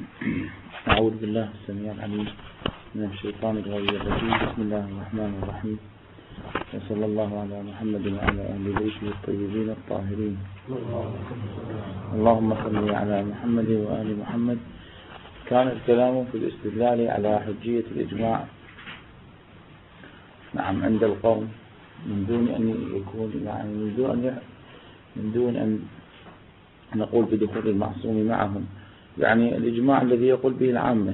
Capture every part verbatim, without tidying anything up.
أعوذ بالله السميع العليم من الشيطان الرجيم. بسم الله الرحمن الرحيم، وصلى الله على محمد وعلى أهل بيته الطيبين الطاهرين. اللهم صل على محمد وآل محمد. كان الكلام في الاستدلال على حجية الإجماع نعم عند القوم من دون أن يكون يعني من دون أن من دون أن نقول بدخول المعصوم معهم، يعني الإجماع الذي يقول به العامة.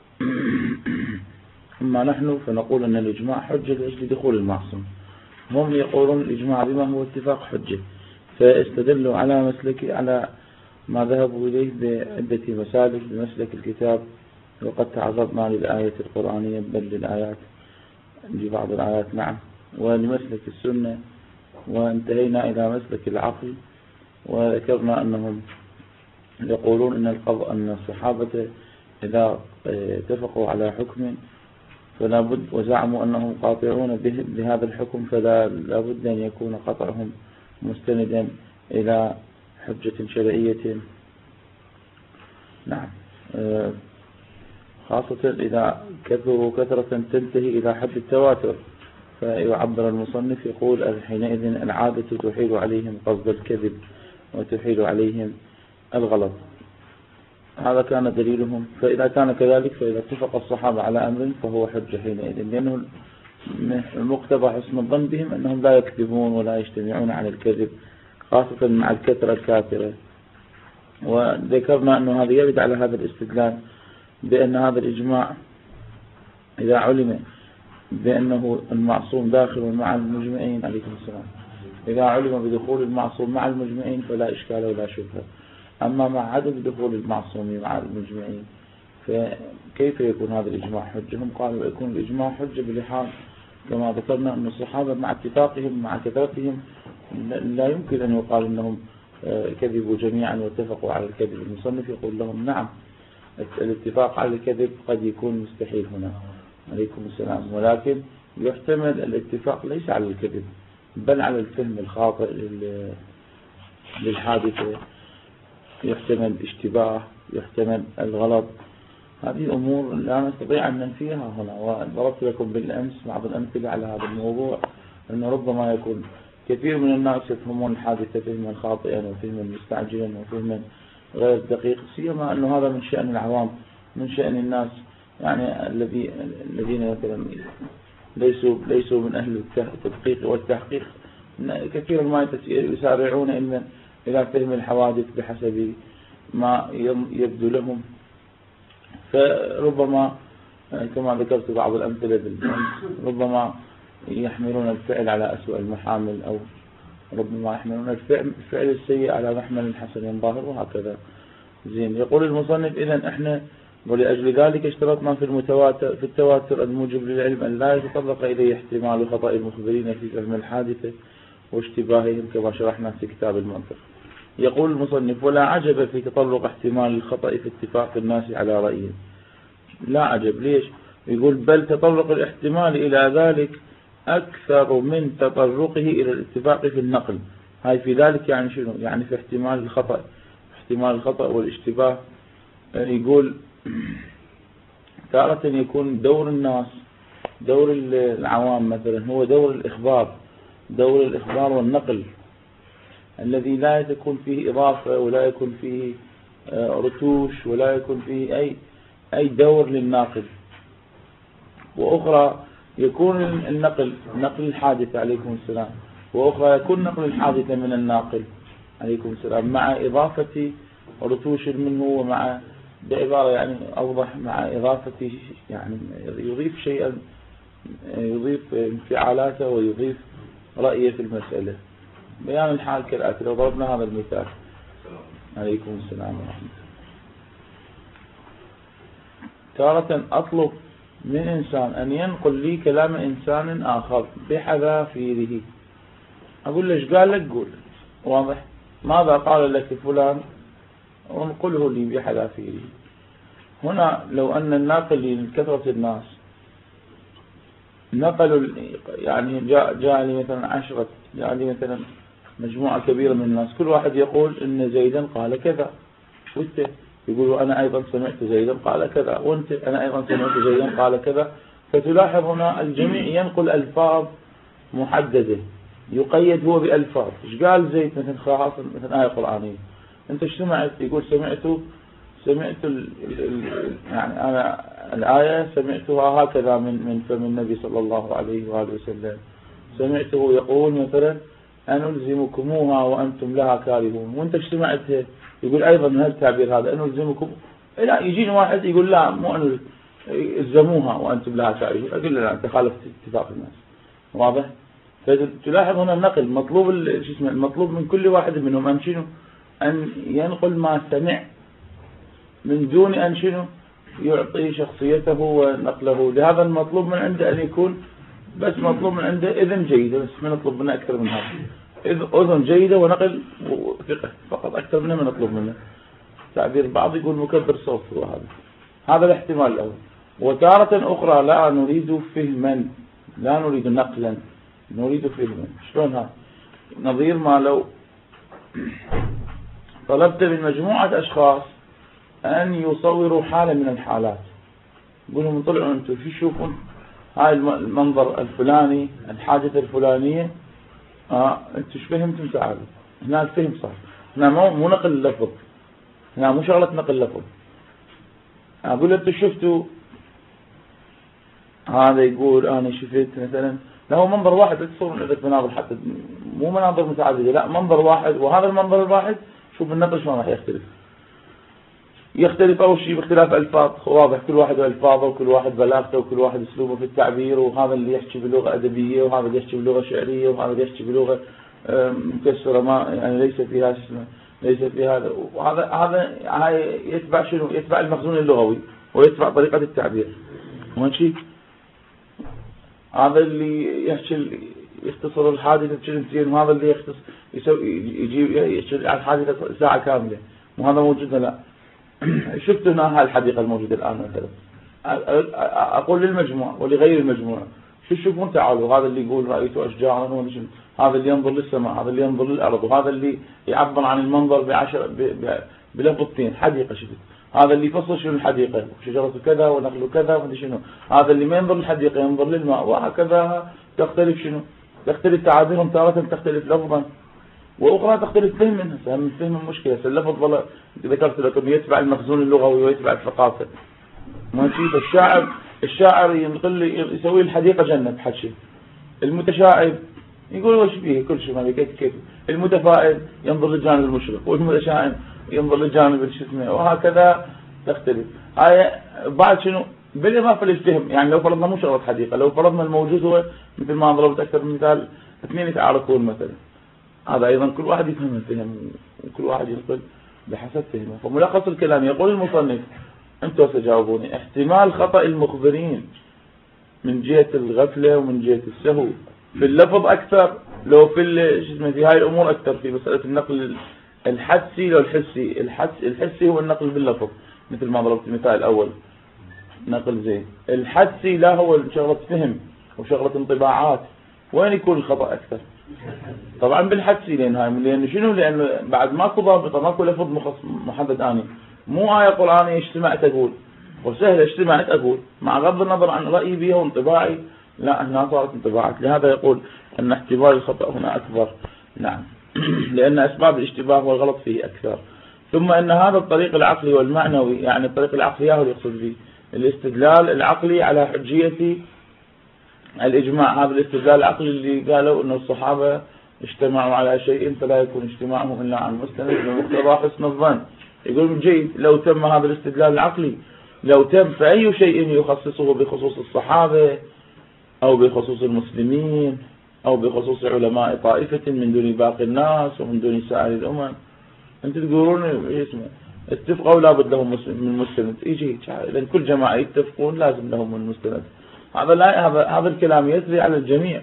أما نحن فنقول أن الإجماع حجة لأجل دخول المعصوم، هم يقولون الإجماع بما هو اتفاق حجة، فاستدلوا على مسلك على ما ذهبوا إليه بعدة مسالك بمسلك الكتاب، وقد تعرضنا للآية القرآنية بل للآيات لبعض الآيات نعم، ولمسلك السنة، وانتهينا إلى مسلك العقل، وذكرنا أنهم يقولون أن القضاء أن الصحابة إذا اتفقوا على حكم فلا بد وزعموا أنهم قاطعون به بهذا الحكم، فلا بد أن يكون قطعهم مستندا إلى حجة شرعية نعم، خاصة إذا كثروا كثرة تنتهي إلى حد التواتر، فيعبر المصنف يقول حينئذ العادة تحيل عليهم قصد الكذب وتحيل عليهم الغلط. هذا كان دليلهم. فإذا كان كذلك فإذا اتفق الصحابة على أمر فهو حجة حينئذ، لأنه المقتضى حسن الظن بهم أنهم لا يكذبون ولا يجتمعون على الكذب، خاصة مع الكثرة الكافرة. وذكرنا أنه هذا يرد على هذا الاستدلال بأن هذا الإجماع إذا علم بأنه المعصوم داخل مع المجمعين عليكم السلام، إذا علم بدخول المعصوم مع المجمعين فلا إشكال ولا شبهة. أما مع عدم دخول المعصوم مع المجمعين فكيف يكون هذا الإجماع حجة؟ هم قالوا يكون الإجماع حجة بلحاظ كما ذكرنا أن الصحابة مع اتفاقهم مع كثرتهم لا يمكن أن يقال أنهم كذبوا جميعا واتفقوا على الكذب. المصنف يقول لهم نعم الاتفاق على الكذب قد يكون مستحيل هنا عليكم السلام، ولكن يحتمل الاتفاق ليس على الكذب بل على الفهم الخاطئ للحادثة، يحتمل الاشتباه، يحتمل الغلط. هذه أمور لا نستطيع أن ننفيها هنا، وضربت لكم بالأمس بعض الأمثلة على هذا الموضوع، أنه ربما يكون كثير من الناس يفهمون الحادثة فهما خاطئا وفهما مستعجلا وفهما غير دقيق، سيما أنه هذا من شأن العوام، من شأن الناس يعني الذي الذين مثلا ليسوا ليسوا من أهل التدقيق والتحقيق، كثيرا ما يسارعون إلى إلى فهم الحوادث بحسب ما يبدو لهم، فربما كما ذكرت بعض الأمثلة بالأمس ربما يحملون الفعل على أسوأ المحامل، أو ربما يحملون الفعل, الفعل السيء على محمل حسن ظاهر، وهكذا. زين. يقول المصنف إذن احنا ولأجل ذلك اشترطنا في المتواتر في التواتر الموجب للعلم أن لا يتطرق إليه احتمال خطأ المخبرين في فهم الحادثة واشتباههم كما شرحنا في كتاب المنطق. يقول المصنف ولا عجب في تطرق احتمال الخطأ في اتفاق الناس على رأيه. لا عجب. ليش؟ يقول بل تطرق الاحتمال إلى ذلك أكثر من تطرقه إلى الاتفاق في النقل. هاي في ذلك يعني شنو؟ يعني في احتمال الخطأ احتمال الخطأ والاشتباه. يقول تارة يكون دور الناس دور العوام مثلا هو دور الإخبار دور الإخبار والنقل الذي لا يكون فيه إضافة ولا يكون فيه رتوش ولا يكون فيه أي أي دور للناقل. وأخرى يكون النقل نقل الحادثة عليكم السلام، وأخرى يكون نقل الحادثة من الناقل عليكم السلام مع إضافة رتوش منه، ومع بعبارة يعني أوضح مع إضافة يعني يضيف شيئا يضيف انفعالاته ويضيف رأيه في المسألة. بيان الحال كالآتي لو ضربنا هذا المثال عليكم السلام ورحمة الله. تارة أطلب من إنسان أن ينقل لي كلام إنسان آخر بحذافيره، أقول ليش قال لك قول واضح ماذا قال لك فلان انقله لي بحذافيره. هنا لو أن الناقل لكثرة الناس نقلوا يعني جاء جاء لي مثلا عشرة جاء لي مثلا مجموعة كبيرة من الناس كل واحد يقول إن زيدا قال كذا، وانت يقولوا أنا أيضا سمعت زيدا قال كذا، وأنت أنا أيضا سمعت زيدا قال كذا. فتلاحظ هنا الجميع ينقل ألفاظ محددة، يقيد هو بألفاظ. إيش قال زيد مثل خاصة مثل آية قرآنية، أنت إيش سمعت؟ يقول سمعت سمعت ال ال يعني أنا الآية سمعتها هكذا من من فم النبي صلى الله عليه وآله وسلم، سمعته يقول مثلا أنلزمكموها وأنتم لها كارهون، وأنت إيش سمعتها؟ يقول أيضا من التعبير هذا أنلزمكم. لا يجيني واحد يقول لا مو أن الزموها وأنتم لها كارهون، أقول له لا أنت خالفت اتفاق الناس. واضح؟ فتلاحظ هنا النقل مطلوب شو اسمه المطلوب من كل واحد منهم أن شنو أن ينقل ما سمع من دون أن شنو يعطي شخصيته ونقله. لهذا المطلوب من عنده أن يكون بس مطلوب من عنده إذن جيدة، بس ما نطلب منه أكثر من هذا. أذن جيدة ونقل ثقة فقط، أكثر منه ما نطلب منه. تعبير بعض يقول مكبر صوت هو هذا. هذا الاحتمال الأول. وتارة أخرى لا نريد فهما، لا نريد نقلا، نريد فهما. شلون هذا؟ نظير ما لو طلبت من مجموعة أشخاص أن يصوروا حالة من الحالات، يقول لهم طلعوا أنتم في شوفون هاي المنظر الفلاني الحاجة الفلانية، آه أنتم ايش فهمتم؟ تعالوا هنا الفهم صار، هنا مو مو نقل اللفظ، هنا مو شغلة نقل اللفظ. أقول أنتم شفتوا هذا، يقول أنا شفت مثلا له منظر واحد، لا تصور عندك مناظر حتى مو مناظر متعددة، لا منظر واحد، وهذا المنظر الواحد شوف النقل شلون راح يختلف. يختلف أول شيء باختلاف ألفاظ، واضح كل واحد وألفاظه وكل واحد بلاغته وكل واحد أسلوبه في التعبير، وهذا اللي يحكي بلغة أدبية وهذا اللي يحكي بلغة شعرية وهذا اللي يحكي بلغة مكسرة ما يعني ليس فيها اسمه ليس فيها هذا، وهذا هذا يتبع شنو؟ يتبع المخزون اللغوي ويتبع طريقة التعبير. ماشي؟ هذا اللي يحكي يختصر الحادثة بشكل وهذا اللي يختصر يسوي يجيب يحكي عن الحادثة ساعة كاملة، وهذا موجود لا. شفت هنا هالحديقة الموجودة الآن مثلا، أقول للمجموعة ولغير المجموعة شو تشوفون؟ تعالوا هذا اللي يقول رأيت أشجارا، هذا اللي ينظر للسماء، هذا اللي ينظر للأرض، وهذا اللي يعبر عن المنظر بعشر بلفظتين حديقة شفت، هذا اللي يفصل شنو الحديقة شجرة كذا ونخل كذا وما شنو، هذا اللي ما ينظر للحديقة ينظر للماء، وهكذا تختلف شنو تختلف تعابيرهم، تارة تختلف لفظا وأخرى تختلف فهما. فهم فهم المشكلة اللفظ والله ذكرت لكم يتبع المخزون اللغوي ويتبع الثقافة. ماشي؟ الشاعر الشاعر ينقل يسوي الحديقة جنة بحكي، المتشائم يقول وش فيه كل شيء ما كيف كيف، المتفائل ينظر للجانب المشرق والمتشائم ينظر للجانب الشتمي، وهكذا تختلف. هاي بعد شنو بالإضافة للفهم، يعني لو فرضنا مو شغلة حديقة، لو فرضنا الموجود هو مثل ما ضربت أكثر من مثال اثنين يتعاركون مثلا، هذا أيضا كل واحد يفهم الفهم وكل واحد ينقل بحسب فهمه. فملخص الكلام يقول المصنف أنتوا سجاوبوني احتمال خطأ المخبرين من جهة الغفلة ومن جهة السهو في اللفظ أكثر، لو في شو اسمه في هاي الأمور أكثر في مسألة النقل الحدسي لو الحسي. الحدس الحسي هو النقل باللفظ مثل ما ضربت المثال الأول نقل زين، الحدسي لا هو شغلة فهم وشغلة انطباعات. وين يكون الخطأ أكثر؟ طبعا بالحدسي، لأن هاي لأن شنو لأن بعد ماكو ضابطة ماكو لفظ محدد. أنا مو آية قرآنية اجتمعت أقول وسهل اجتمعت أقول مع غض النظر عن رأيي بها وانطباعي، لا هنا صارت انطباعات. لهذا يقول أن احتمال الخطأ هنا أكبر. نعم لأن أسباب الاشتباه والغلط فيه أكثر. ثم أن هذا الطريق العقلي والمعنوي، يعني الطريق العقلي هو اللي يقصد به الاستدلال العقلي على حجية الإجماع. هذا الاستدلال العقلي اللي قالوا أن الصحابة اجتمعوا على شيء فلا يكون اجتماعهم إلا عن مستند بمقتضى حسن الظن. يقول جيد لو تم هذا الاستدلال العقلي، لو تم فأي شيء يخصصه بخصوص الصحابة أو بخصوص المسلمين أو بخصوص علماء طائفة من دون باقي الناس ومن دون سائر الأمم. أنت تقولون اسمه اتفقوا لابد لهم من مستند، يجي لأن كل جماعة يتفقون لازم لهم من مستند. هذا لا هذا هذا الكلام يسري على الجميع.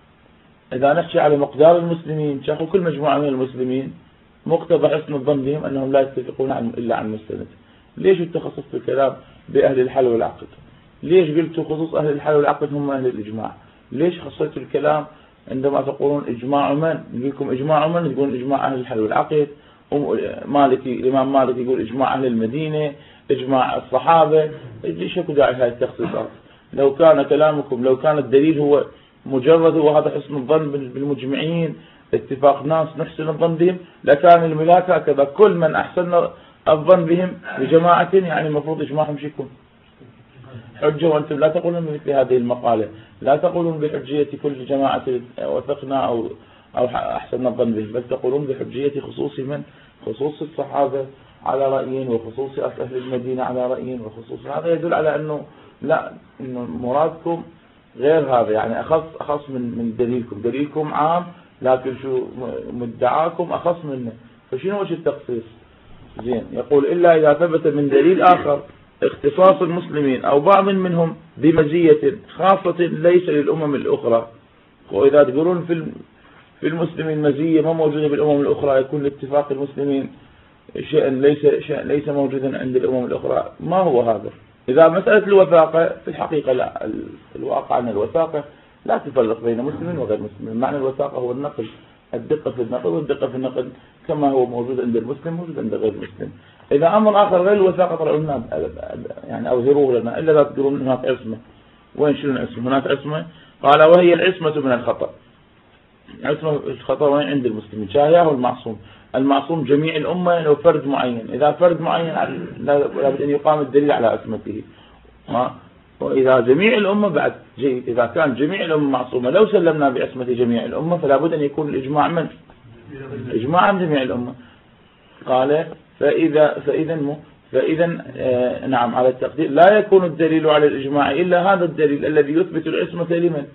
إذا نحكي على مقدار المسلمين شافوا كل مجموعة من المسلمين مقتضى حسن الظن بهم أنهم لا يتفقون عن إلا عن مستند. ليش تخصصت الكلام بأهل الحل والعقد؟ ليش قلت خصوص أهل الحل والعقد هم أهل الإجماع؟ ليش خصيت الكلام عندما تقولون إجماع من؟ نقول لكم إجماع من؟ تقولون إجماع أهل الحل والعقد، مالكي الإمام مالك يقول إجماع أهل المدينة، إجماع الصحابة، ليش اكو داعي هاي التخصيصات؟ لو كان كلامكم، لو كان الدليل هو مجرد وهذا حسن الظن بالمجمعين، اتفاق ناس نحسن الظن بهم، لكان الملاك هكذا كل من أحسن الظن بهم بجماعة يعني المفروض إجماعهم شو يكون حجة. وأنتم لا تقولون بمثل هذه المقالة، لا تقولون بحجية كل جماعة وثقنا أو أو أحسن الظن بهم، بل تقولون بحجية خصوص من؟ خصوص الصحابة على رأيين، وخصوص أهل المدينة على رأيين، وخصوص هذا يدل على أنه لا، إنه مرادكم غير هذا، يعني أخص أخص من من دليلكم، دليلكم عام لكن شو مدعاكم أخص منه. فشنو وجه التخصيص؟ زين، يقول إلا إذا ثبت من دليل آخر اختصاص المسلمين أو بعض منهم بمزية خاصة ليس للأمم الأخرى. وإذا تقولون في في المسلمين مزية ما موجودة بالأمم الأخرى، يكون لاتفاق المسلمين شيء ليس شيء ليس موجودا عند الأمم الأخرى. ما هو هذا؟ إذا مسألة الوثاقة في الحقيقة لا، الواقع أن الوثاقة لا تفرق بين مسلم وغير مسلم. معنى الوثاقة هو النقل، الدقة في النقل، والدقة في النقل كما هو موجود عند المسلم موجود عند غير المسلم. إذا أمر آخر غير الوثاقة طلعوا لنا يعني أظهروه لنا، إلا لا تقولون هناك عصمة. وين شنو العصمة؟ هناك عصمة، قال وهي العصمة من الخطأ. عصمة الخطأ وين؟ عند المسلمين. شاهياه المعصوم، المعصوم جميع الأمة لو فرد معين، إذا فرد معين لابد أن يقام الدليل على عصمته. وإذا جميع الأمة بعد جيد، إذا كان جميع الأمة معصومة لو سلمنا بعصمة جميع الأمة فلا بد أن يكون الإجماع من؟ إجماع من جميع الأمة. قال فإذا فإذا فإذا آه نعم على التقدير لا يكون الدليل على الإجماع إلا هذا الدليل الذي يثبت العصمة لمن؟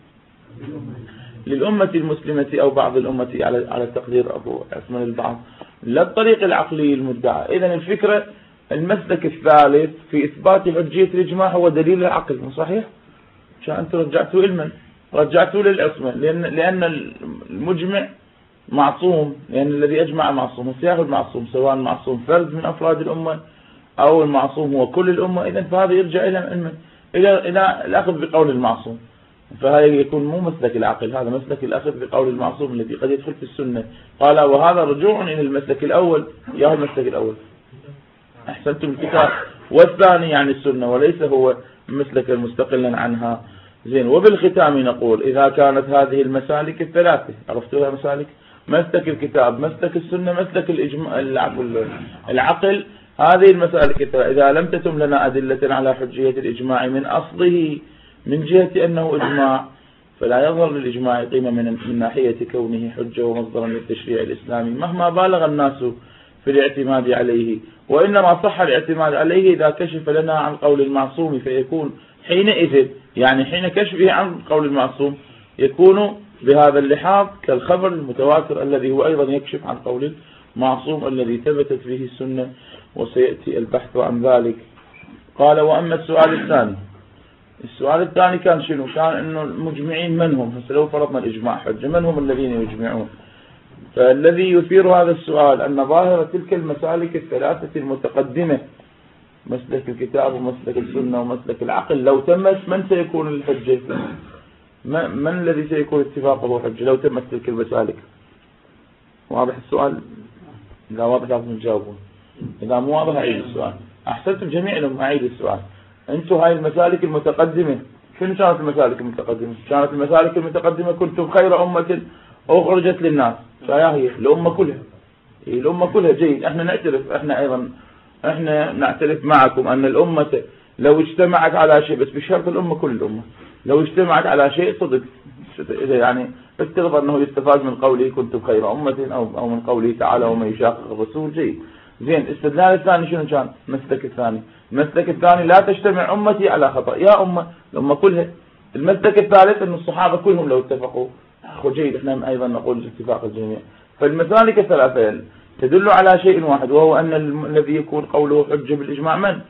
للأمة المسلمة أو بعض الأمة على على التقدير أبو عثمان البعض، لا الطريق العقلي المدعى. إذن الفكرة المسلك الثالث في إثبات حجية الإجماع هو دليل العقل، مو صحيح؟ عشان أنتم رجعتوا إلمن رجعتوا للعصمة، لأن لأن المجمع معصوم، لأن الذي أجمع معصوم، السياق المعصوم سواء معصوم فرد من أفراد الأمة أو المعصوم هو كل الأمة. إذن فهذا يرجع إلى علم إلى إلى الأخذ بقول المعصوم، فهذا يكون مو مسلك العقل، هذا مسلك الأخذ بقول المعصوم الذي قد يدخل في السنة. قال وهذا رجوع إلى المسلك الأول، يا المسلك الأول أحسنتم الكتاب، والثاني يعني السنة وليس هو مسلك مستقلا عنها. زين، وبالختام نقول إذا كانت هذه المسالك الثلاثة، عرفتوها مسالك؟ مسلك الكتاب، مسلك السنة، مسلك الإجماع العقل، هذه المسالك الثلاثة إذا لم تتم لنا أدلة على حجية الإجماع من أصله من جهة أنه إجماع، فلا يظهر للإجماع قيمة من, من ناحية كونه حجة ومصدرا للتشريع الإسلامي مهما بالغ الناس في الاعتماد عليه، وإنما صح الاعتماد عليه إذا كشف لنا عن قول المعصوم، فيكون حينئذ يعني حين كشفه عن قول المعصوم يكون بهذا اللحاظ كالخبر المتواتر الذي هو أيضا يكشف عن قول المعصوم الذي ثبتت فيه السنة، وسيأتي البحث عن ذلك. قال وأما السؤال الثاني، السؤال الثاني كان شنو؟ كان انه المجمعين من هم؟ لو فرضنا الاجماع حجة، من هم الذين يجمعون؟ فالذي يثير هذا السؤال ان ظاهرة تلك المسالك الثلاثة المتقدمة، مسلك الكتاب ومسلك السنة ومسلك العقل، لو تمت من سيكون الحجة؟ من الذي سيكون اتفاقه حجة لو تمت تلك المسالك؟ واضح السؤال؟ إذا واضح لازم تجاوبون، إذا مو واضح أعيد السؤال. أحسنتم جميع لهم أعيد السؤال. أنتم هاي المسالك المتقدمة، شنو كانت المسالك المتقدمة؟ كانت المسالك المتقدمة كنتم خير أمة أخرجت للناس، فيا هي الأمة كلها، هي الأمة كلها. جيد، احنا نعترف، احنا أيضا احنا نعترف معكم أن الأمة لو اجتمعت على شيء، بس بشرط الأمة كل الأمة لو اجتمعت على شيء صدق، يعني استغفر أنه يستفاد من قوله كنتم خير أمة أو أو من قوله تعالى ومن يشاقق الرسول. جيد، زين. استدلال الثاني شنو كان؟ المسلك الثاني، المسلك الثاني لا تجتمع أمتي على خطأ، يا أمة الأمة كلها. المسلك الثالث أن الصحابة كلهم لو اتفقوا. جيد، احنا أيضا نقول اتفاق الجميع. فالمسالك الثلاثة تدل على شيء واحد، وهو أن الذي يكون قوله حجة بالإجماع من؟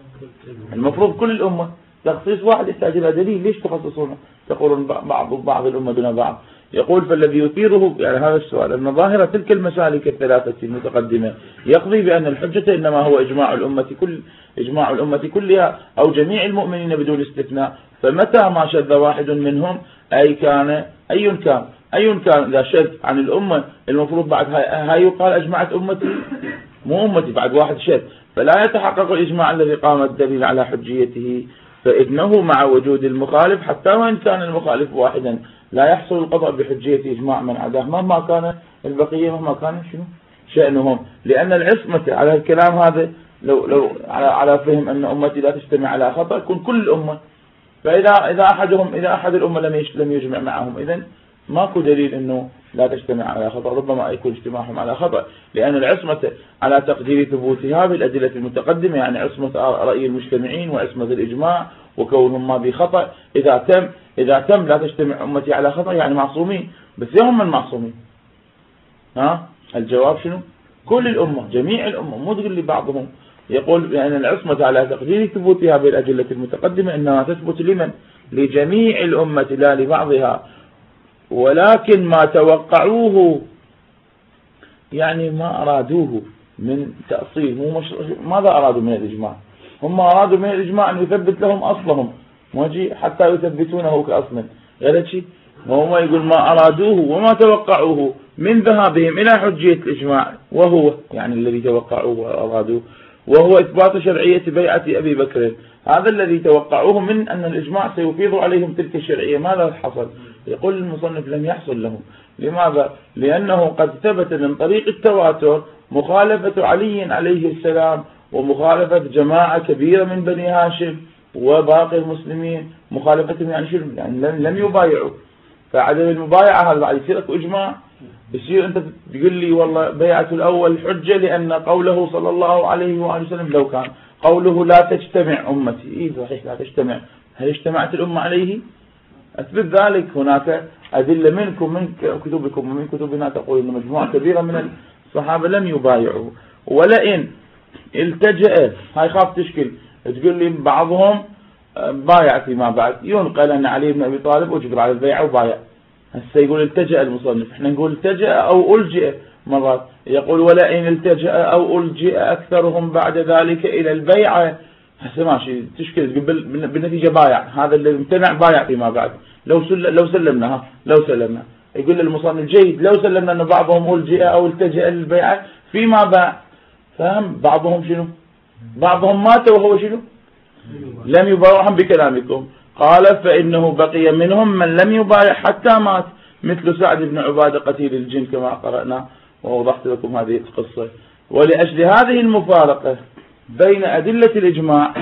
المفروض كل الأمة. تخصيص واحد يحتاج إلى دليل، ليش تخصصون؟ تقولون بعض بعض الأمة دون بعض. يقول فالذي يثيره يعني هذا السؤال أن ظاهرة تلك المسالك الثلاثة المتقدمة يقضي بأن الحجة إنما هو إجماع الأمة كل إجماع الأمة كلها أو جميع المؤمنين بدون استثناء. فمتى ما شذ واحد منهم أي كان أي كان أي كان إذا شذ عن الأمة المفروض بعد هاي يقال أجمعت أمتي، مو أمتي، بعد واحد شذ فلا يتحقق الإجماع الذي قام الدليل على حجيته، فإنه مع وجود المخالف حتى وإن كان المخالف واحدا لا يحصل القضاء بحجية إجماع من عداه مهما كان البقية مهما كان شنو شأنهم، لأن العصمة على الكلام هذا لو لو على على فهم أن أمتي لا تجتمع على خطأ يكون كل الأمة، فإذا إذا أحدهم إذا أحد الأمة لم لم يجمع معهم إذن ماكو دليل أنه لا تجتمع على خطأ، ربما يكون اجتماعهم على خطأ، لأن العصمة على تقدير ثبوتها بالأدلة المتقدمة، يعني عصمة رأي المجتمعين وعصمة الإجماع وكونهم ما بخطأ إذا تم إذا تم لا تجتمع أمتي على خطأ يعني معصومين، بس هم المعصومين؟ ها الجواب شنو؟ كل الأمة جميع الأمة، مو تقول لي بعضهم. يقول بأن يعني العصمة على تقدير ثبوتها بالأدلة المتقدمة إنها تثبت لمن؟ لجميع الأمة لا لبعضها، ولكن ما توقعوه يعني ما أرادوه من تأصيل، مو مش... ماذا أرادوا من الإجماع؟ هم أرادوا من الإجماع أن يثبت لهم أصلهم موجي حتى يثبتونه كأصل غير شيء، وهم يقول ما أرادوه وما توقعوه من ذهابهم إلى حجية الإجماع، وهو يعني الذي توقعوه وأرادوه وهو إثبات شرعية بيعة أبي بكر، هذا الذي توقعوه من أن الإجماع سيفيض عليهم تلك الشرعية. ماذا حصل؟ يقول المصنف لم يحصل لهم. لماذا؟ لأنه قد ثبت من طريق التواتر مخالفة علي عليه السلام ومخالفة جماعة كبيرة من بني هاشم وباقي المسلمين، مخالفتهم يعني شو؟ يعني لم يبايعوا، فعدم المبايعة هذا بعد يصير اكو إجماع، بصير أنت تقول لي والله بيعة الأول حجة لأن قوله صلى الله عليه وآله وسلم لو كان قوله لا تجتمع أمتي، إيه صحيح لا تجتمع، هل اجتمعت الأمة عليه؟ أثبت ذلك. هناك أدلة منكم من كتبكم ومن كتبنا تقول أن مجموعة كبيرة من الصحابة لم يبايعوا، ولئن التجأ هاي خاف تشكل تقول لي بعضهم بايع فيما بعد، ينقل أن علي بن أبي طالب أجبر على البيعة وبايع، هسه يقول التجأ المصنف، احنا نقول التجأ أو ألجئ مرات، يقول ولئن التجأ أو ألجئ أكثرهم بعد ذلك إلى البيعة، هسه ماشي تشكل بالنتيجة بايع، هذا اللي امتنع بايع فيما بعد، لو سل لو سلمنا لو سلمنا يقول المصنف جيد لو سلمنا أن بعضهم ألجئ أو التجأ للبيعة فيما باع، فهم بعضهم شنو؟ بعضهم مات وهو شنو؟ لم يبايعهم بكلامكم. قال فإنه بقي منهم من لم يبايع حتى مات مثل سعد بن عبادة قتيل الجن كما قرأنا ووضحت لكم هذه القصة. ولأجل هذه المفارقة بين أدلة الإجماع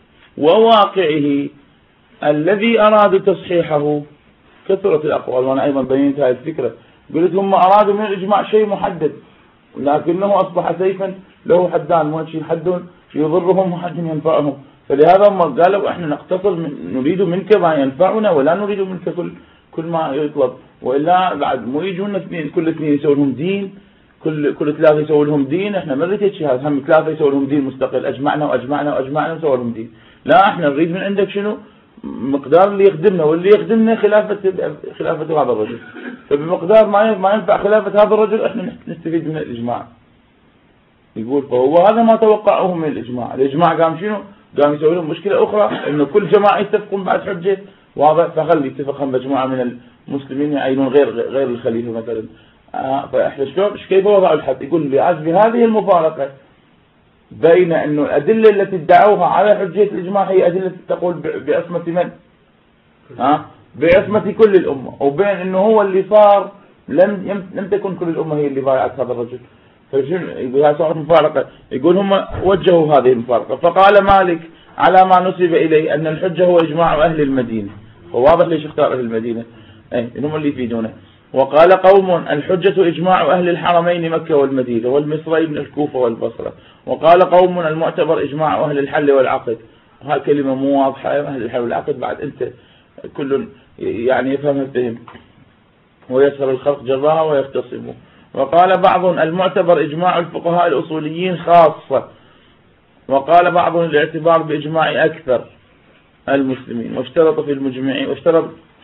وواقعه الذي أرادوا تصحيحه كثرة الأقوال، وأنا أيضا بينت هذه الفكرة، قلت هم أرادوا من الإجماع شيء محدد لكنه أصبح سيفا له حدان، مو شيء حد يضرهم وحد ينفعهم، فلهذا هم قالوا احنا نقتصر من نريد منك ما ينفعنا ولا نريد منك كل كل ما يطلب، والا بعد مو يجونا اثنين كل اثنين يسوون لهم دين، كل كل ثلاثه يسوون لهم دين، احنا ما نريد شيء هذا، هم ثلاثه يسوون لهم دين مستقل، اجمعنا واجمعنا واجمعنا وسووا لهم دين، لا احنا نريد من عندك شنو؟ مقدار اللي يخدمنا، واللي يخدمنا خلافه خلافه هذا الرجل، فبمقدار ما ما ينفع خلافه هذا الرجل احنا نستفيد من الاجماع. يقول فهو هذا ما توقعه من الاجماع، الاجماع قام شنو؟ قام يسوي لهم مشكلة أخرى إنه كل جماعة يتفقون بعد حجة واضح، فخلي يتفق مجموعة من المسلمين يعينون غير غير الخليفة مثلا، آه فإحنا شلون كيف وضعوا الحد؟ يقول بعزم هذه المفارقة بين إنه الأدلة التي ادعوها على حجية الإجماع هي أدلة تقول بعصمة من؟ ها؟ آه بعصمة كل الأمة، وبين إنه هو اللي صار لم لم تكن كل الأمة هي اللي بايعت هذا الرجل. يقول هذه صارت مفارقة، يقول هم وجهوا هذه المفارقة، فقال مالك على ما نسب إليه أن الحجة هو إجماع أهل المدينة، وواضح ليش اختار أهل المدينة، أي هم اللي يفيدونه. وقال قوم الحجة إجماع أهل الحرمين مكة والمدينة والمصرين الكوفة والبصرة. وقال قوم المعتبر إجماع أهل الحل والعقد، وهذه كلمة مو واضحة، أهل الحل والعقد بعد أنت كل يعني يفهمها فهم ويسهر الخلق جراها ويختصموا. وقال بعض المعتبر إجماع الفقهاء الأصوليين خاصة، وقال بعضهم الاعتبار بإجماع أكثر المسلمين، واشترط في المجمعين واشترط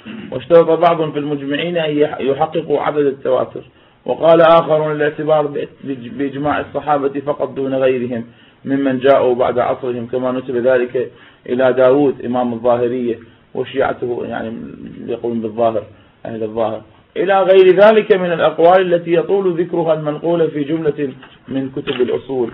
واشترط بعض في المجمعين أن يحققوا عدد التواتر، وقال آخرون الاعتبار بإجماع الصحابة فقط دون غيرهم ممن جاءوا بعد عصرهم، كما نسب ذلك إلى داود إمام الظاهرية وشيعته، يعني يقولون بالظاهر أهل الظاهر، إلى غير ذلك من الأقوال التي يطول ذكرها المنقولة في جملة من كتب الأصول.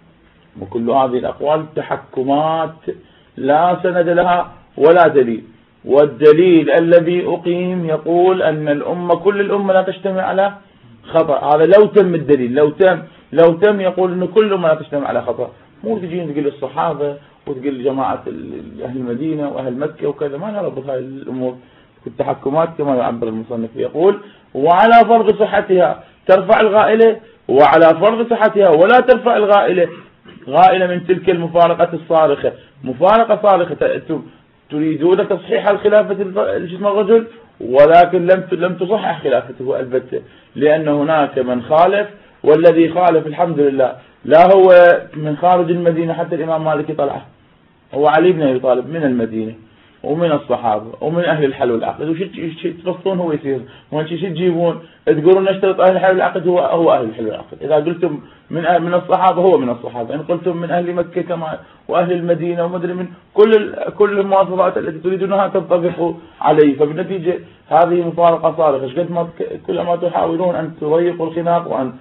وكل هذه الأقوال تحكمات لا سند لها ولا دليل، والدليل الذي أقيم يقول أن الأمة كل الأمة لا تجتمع على خطأ. هذا لو تم الدليل، لو تم لو تم يقول أن كل الأمة لا تجتمع على خطأ، مو تجين تقول الصحابة وتقول جماعة أهل المدينة وأهل مكة وكذا، ما نربط هذه الأمور في التحكمات كما يعبر المصنف. يقول وعلى فرض صحتها ترفع الغائلة، وعلى فرض صحتها ولا ترفع الغائلة غائلة من تلك المفارقة الصارخة. مفارقة صارخة، تريدون تصحيح الخلافة جسم الرجل، ولكن لم لم تصحح خلافته البتة، لأن هناك من خالف، والذي خالف الحمد لله لا هو من خارج المدينة، حتى الإمام مالك طلعه، هو علي بن أبي طالب من المدينة ومن الصحابة ومن أهل الحل والعقد. وش تفصلون هو يصير، وش تجيبون تقولون نشترط أهل الحل والعقد، هو هو أهل الحل والعقد. إذا قلتم من أهل من الصحابة هو من الصحابة، إن قلتم من أهل مكة كما وأهل المدينة ومدري من كل كل المواصفات التي تريدونها تنطبق عليه. فبالنتيجة هذه مفارقة صارخة. قد ما كل ما تحاولون أن تضيقوا الخناق وأن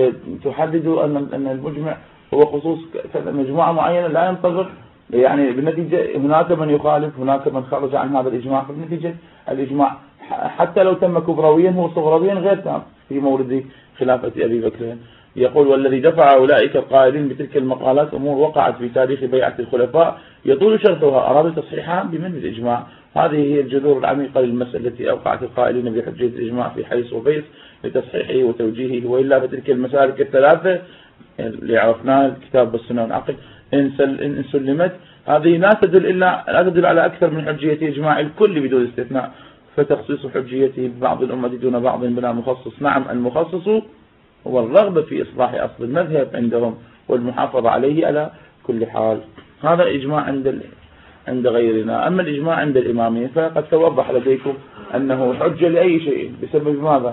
تحددوا أن أن المجمع هو خصوص مجموعة معينة لا ينطبق، يعني بالنتيجة هناك من يخالف، هناك من خرج عن هذا الإجماع. بالنتيجة الإجماع حتى لو تم كبرويا هو صغرويا غير تام في مورد خلافة أبي بكر. يقول والذي دفع أولئك القائلين بتلك المقالات أمور وقعت في تاريخ بيعة الخلفاء يطول شرطها، أراد تصحيحها بمن الإجماع. هذه هي الجذور العميقة للمسألة التي أوقعت القائلين بحجة الإجماع في حيث وبيس لتصحيحه وتوجيهه. وإلا فتلك المسالك الثلاثة اللي عرفناها الكتاب والسنة والعقل إن سلمت هذه لا تدل إلا لا تدل على أكثر من حجية إجماع الكل بدون استثناء، فتخصيص حجيته ببعض الأمة دون بعض بلا مخصص. نعم المخصص هو الرغبة في إصلاح أصل المذهب عندهم والمحافظة عليه على كل حال. هذا إجماع عند عند غيرنا. أما الإجماع عند الإمامية فقد توضح لديكم أنه حجة لأي شيء بسبب ماذا؟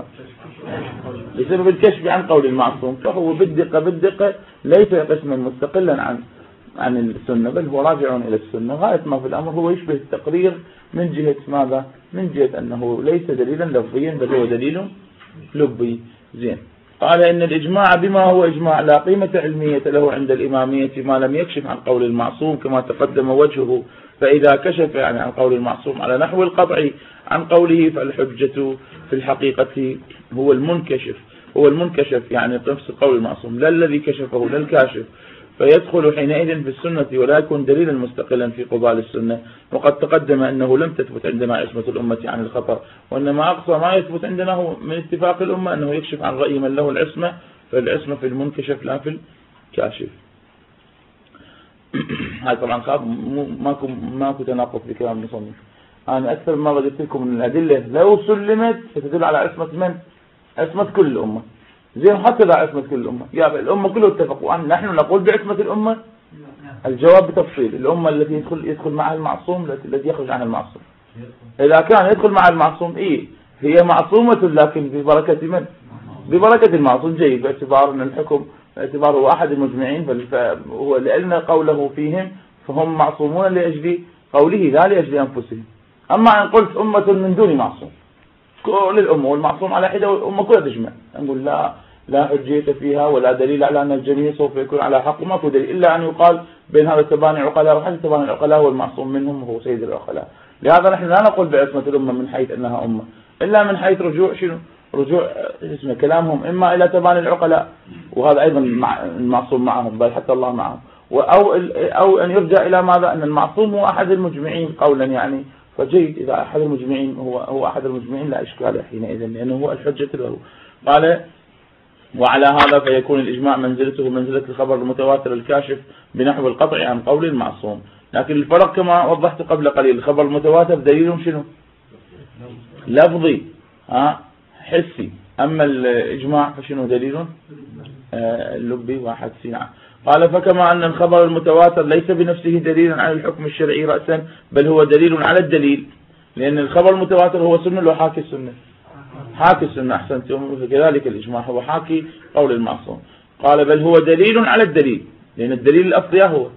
بسبب الكشف عن قول المعصوم، فهو بالدقة بالدقة ليس قسما مستقلا عن عن السنة، بل هو راجع إلى السنة. غاية ما في الأمر هو يشبه التقرير من جهة ماذا؟ من جهة أنه ليس دليلا لفظيا بل هو دليل لبي. زين. قال إن الإجماع بما هو إجماع لا قيمة علمية له عند الإمامية ما لم يكشف عن قول المعصوم كما تقدم وجهه. فإذا كشف يعني عن قول المعصوم على نحو القطع عن قوله فالحجة في الحقيقة هو المنكشف هو المنكشف يعني نفس قول المعصوم لا الذي كشفه لا الكاشف، فيدخل حينئذ في السنة ولا يكون دليلا مستقلا في قضاء السنة. وقد تقدم أنه لم تثبت عندنا عصمة الأمة عن الخطأ، وإنما أقصى ما يثبت عندنا هو من اتفاق الأمة أنه يكشف عن رأي من له العصمة، فالعصمة في المنكشف لا في الكاشف. هاي طبعا خاف ماكو ماكو تناقض في كلام المصنف. أنا أكثر ما ضربت لكم من الأدلة لو سلمت ستدل على عصمة من؟ عصمة كل الأمة. زين حتى ذا عصمة كل الأمة، يا الأمة كلها اتفقوا أن نحن نقول بعصمة الأمة. الجواب بتفصيل. الأمة التي يدخل يدخل معها المعصوم الذي يخرج عنها المعصوم. إذا كان يدخل مع المعصوم إيه هي معصومة، لكن ببركة من؟ ببركة المعصوم. جيد، باعتبار أن الحكم باعتبار هو أحد المجمعين، بل هو لأن قوله فيهم فهم معصومون لأجل قوله لا لأجل أنفسهم. أما أن قلت أمة من دون معصوم كل الأمة والمعصوم على حدة والأمة كلها تجمع، نقول لا لا حجية فيها ولا دليل على أن الجميع سوف يكون على حق، وما في دليل إلا أن يقال بين هذا التباني عقلاء وحد التباني العقلاء هو المعصوم منهم وهو سيد العقلاء. لهذا نحن لا نقول بعصمة الأمة من حيث أنها أمة، إلا من حيث رجوع شنو؟ رجوع اسمه كلامهم إما إلى تباني العقلاء، وهذا أيضا المعصوم معهم بل حتى الله معهم، أو أو أن يرجع إلى ماذا؟ أن المعصوم هو أحد المجمعين قولا يعني. فجيد إذا أحد المجمعين هو هو أحد المجمعين لا إشكال حينئذ لأنه هو الحجة له. قال وعلى هذا فيكون الإجماع منزلته منزلة الخبر المتواتر الكاشف بنحو القطع عن قول المعصوم. لكن الفرق كما وضحت قبل قليل، الخبر المتواتر دليل شنو؟ لفظي ها حسي، أما الإجماع فشنو دليل آه لبي وحدسي. نعم. قال فكما أن الخبر المتواتر ليس بنفسه دليلا على الحكم الشرعي رأسا، بل هو دليل على الدليل، لأن الخبر المتواتر هو سنة لو حاكي السنة، حاكي السنة أحسنتم، كذلك الإجماع هو حاكي قول المعصوم. قال بل هو دليل على الدليل، لأن الدليل الأصلي هو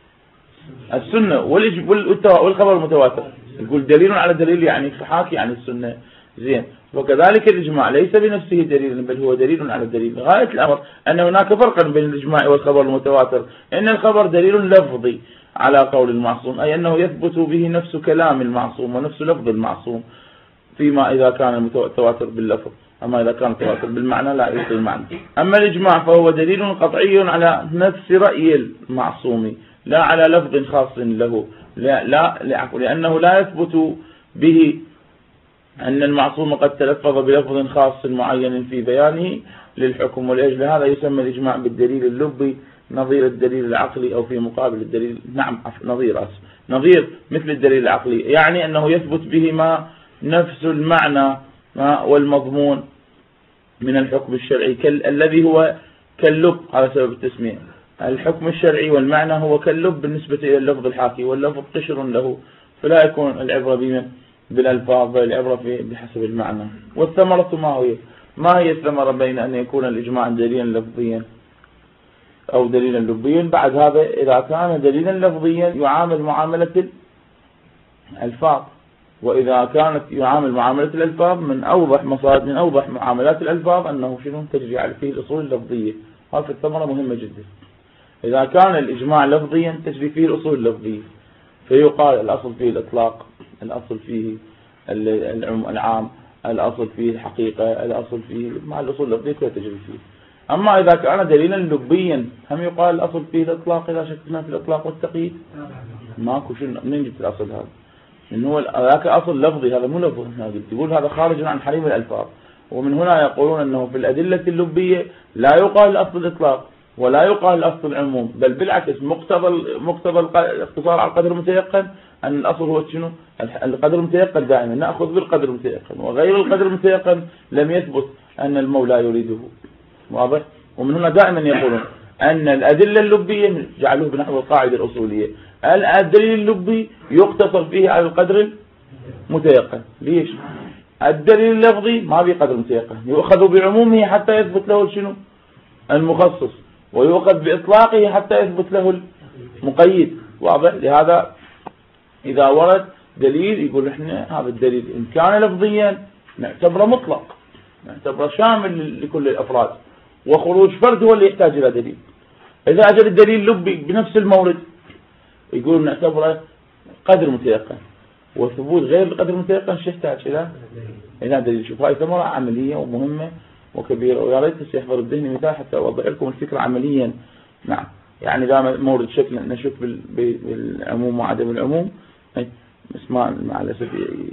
السنة والخبر المتواتر، يقول دليل على دليل يعني حاكي عن السنة. زين، وكذلك الإجماع ليس بنفسه دليل، بل هو دليل على الدليل. غاية الأمر أن هناك فرقا بين الإجماع والخبر المتواتر، إن الخبر دليل لفظي على قول المعصوم، أي أنه يثبت به نفس كلام المعصوم ونفس لفظ المعصوم، فيما إذا كان المتواتر باللفظ، أما إذا كان المتواتر بالمعنى لا يعطي المعنى. أما الإجماع فهو دليل قطعي على نفس رأي المعصوم لا على لفظ خاص له، لا لا لأنه لا يثبت به أن المعصوم قد تلفظ بلفظ خاص معين في بيانه للحكم، ولأجل هذا يسمى الإجماع بالدليل اللبي نظير الدليل العقلي، أو في مقابل الدليل، نعم نظير أصل نظير مثل الدليل العقلي، يعني أنه يثبت بهما نفس المعنى والمضمون من الحكم الشرعي الذي هو كاللب، على سبب التسمية. الحكم الشرعي والمعنى هو كاللب بالنسبة إلى اللفظ الحاكي، واللفظ قشر له، فلا يكون العبرة بمن بالألفاظ، بل العبرة بحسب المعنى. والثمرة ما هي؟ ما هي الثمرة بين أن يكون الإجماع دليلا لفظيا أو دليلا لبيا؟ بعد هذا إذا كان دليلا لفظيا يعامل معاملة الألفاظ، وإذا كانت يعامل معاملة الألفاظ من أوضح مصادر من أوضح معاملات الألفاظ أنه شنو تجري على فيه الأصول اللفظية. هذه الثمرة مهمة جدا. إذا كان الإجماع لفظيا تجري فيه الأصول اللفظية، فيقال الأصل فيه الإطلاق، الأصل فيه العام، الأصل فيه الحقيقة، الأصل فيه مع الأصول اللفظية كلها تجري فيه. أما إذا كان دليلا لبيا هم يقال الأصل فيه الإطلاق إذا شكنا في الإطلاق والتقييد. ماكو شنو منين جبت الأصل هذا؟ إنه هو ذاك أصل لفظي، هذا مو لفظ، يقول هذا خارج عن حريم الألفاظ. ومن هنا يقولون أنه في الأدلة اللبية لا يقال الأصل الإطلاق ولا يقال الأصل العموم، بل بالعكس مقتضى مقتضى الاختصار على القدر المتيقن أن الأصل هو شنو؟ القدر المتيقن دائما نأخذ بالقدر المتيقن، وغير القدر المتيقن لم يثبت أن المولى يريده. واضح؟ ومن هنا دائما يقولون أن الأدلة اللبية جعلوه بنحو القاعدة الأصولية، الدليل اللبي يقتصر فيه على القدر المتيقن. ليش؟ الدليل اللفظي ما به قدر متيقن، يؤخذ بعمومه حتى يثبت له شنو؟ المخصص، ويؤخذ بإطلاقه حتى يثبت له المقيد. واضح؟ لهذا إذا ورد دليل يقول إحنا هذا الدليل إن كان لفظيا نعتبره مطلق، نعتبره شامل لكل الأفراد، وخروج فرد هو اللي يحتاج إلى دليل. إذا أجل الدليل لبي بنفس المورد يقول نعتبره قدر متيقن، وثبوت غير القدر المتيقن شو يحتاج إلى إلى دليل. شوف هاي ثمرة عملية ومهمة وكبيرة، ويا ريت يحضر الذهن مثال حتى أوضح لكم الفكرة عمليا. نعم، يعني دام مورد شكل نشوف بالعموم وعدم العموم، اسمع مع الأسف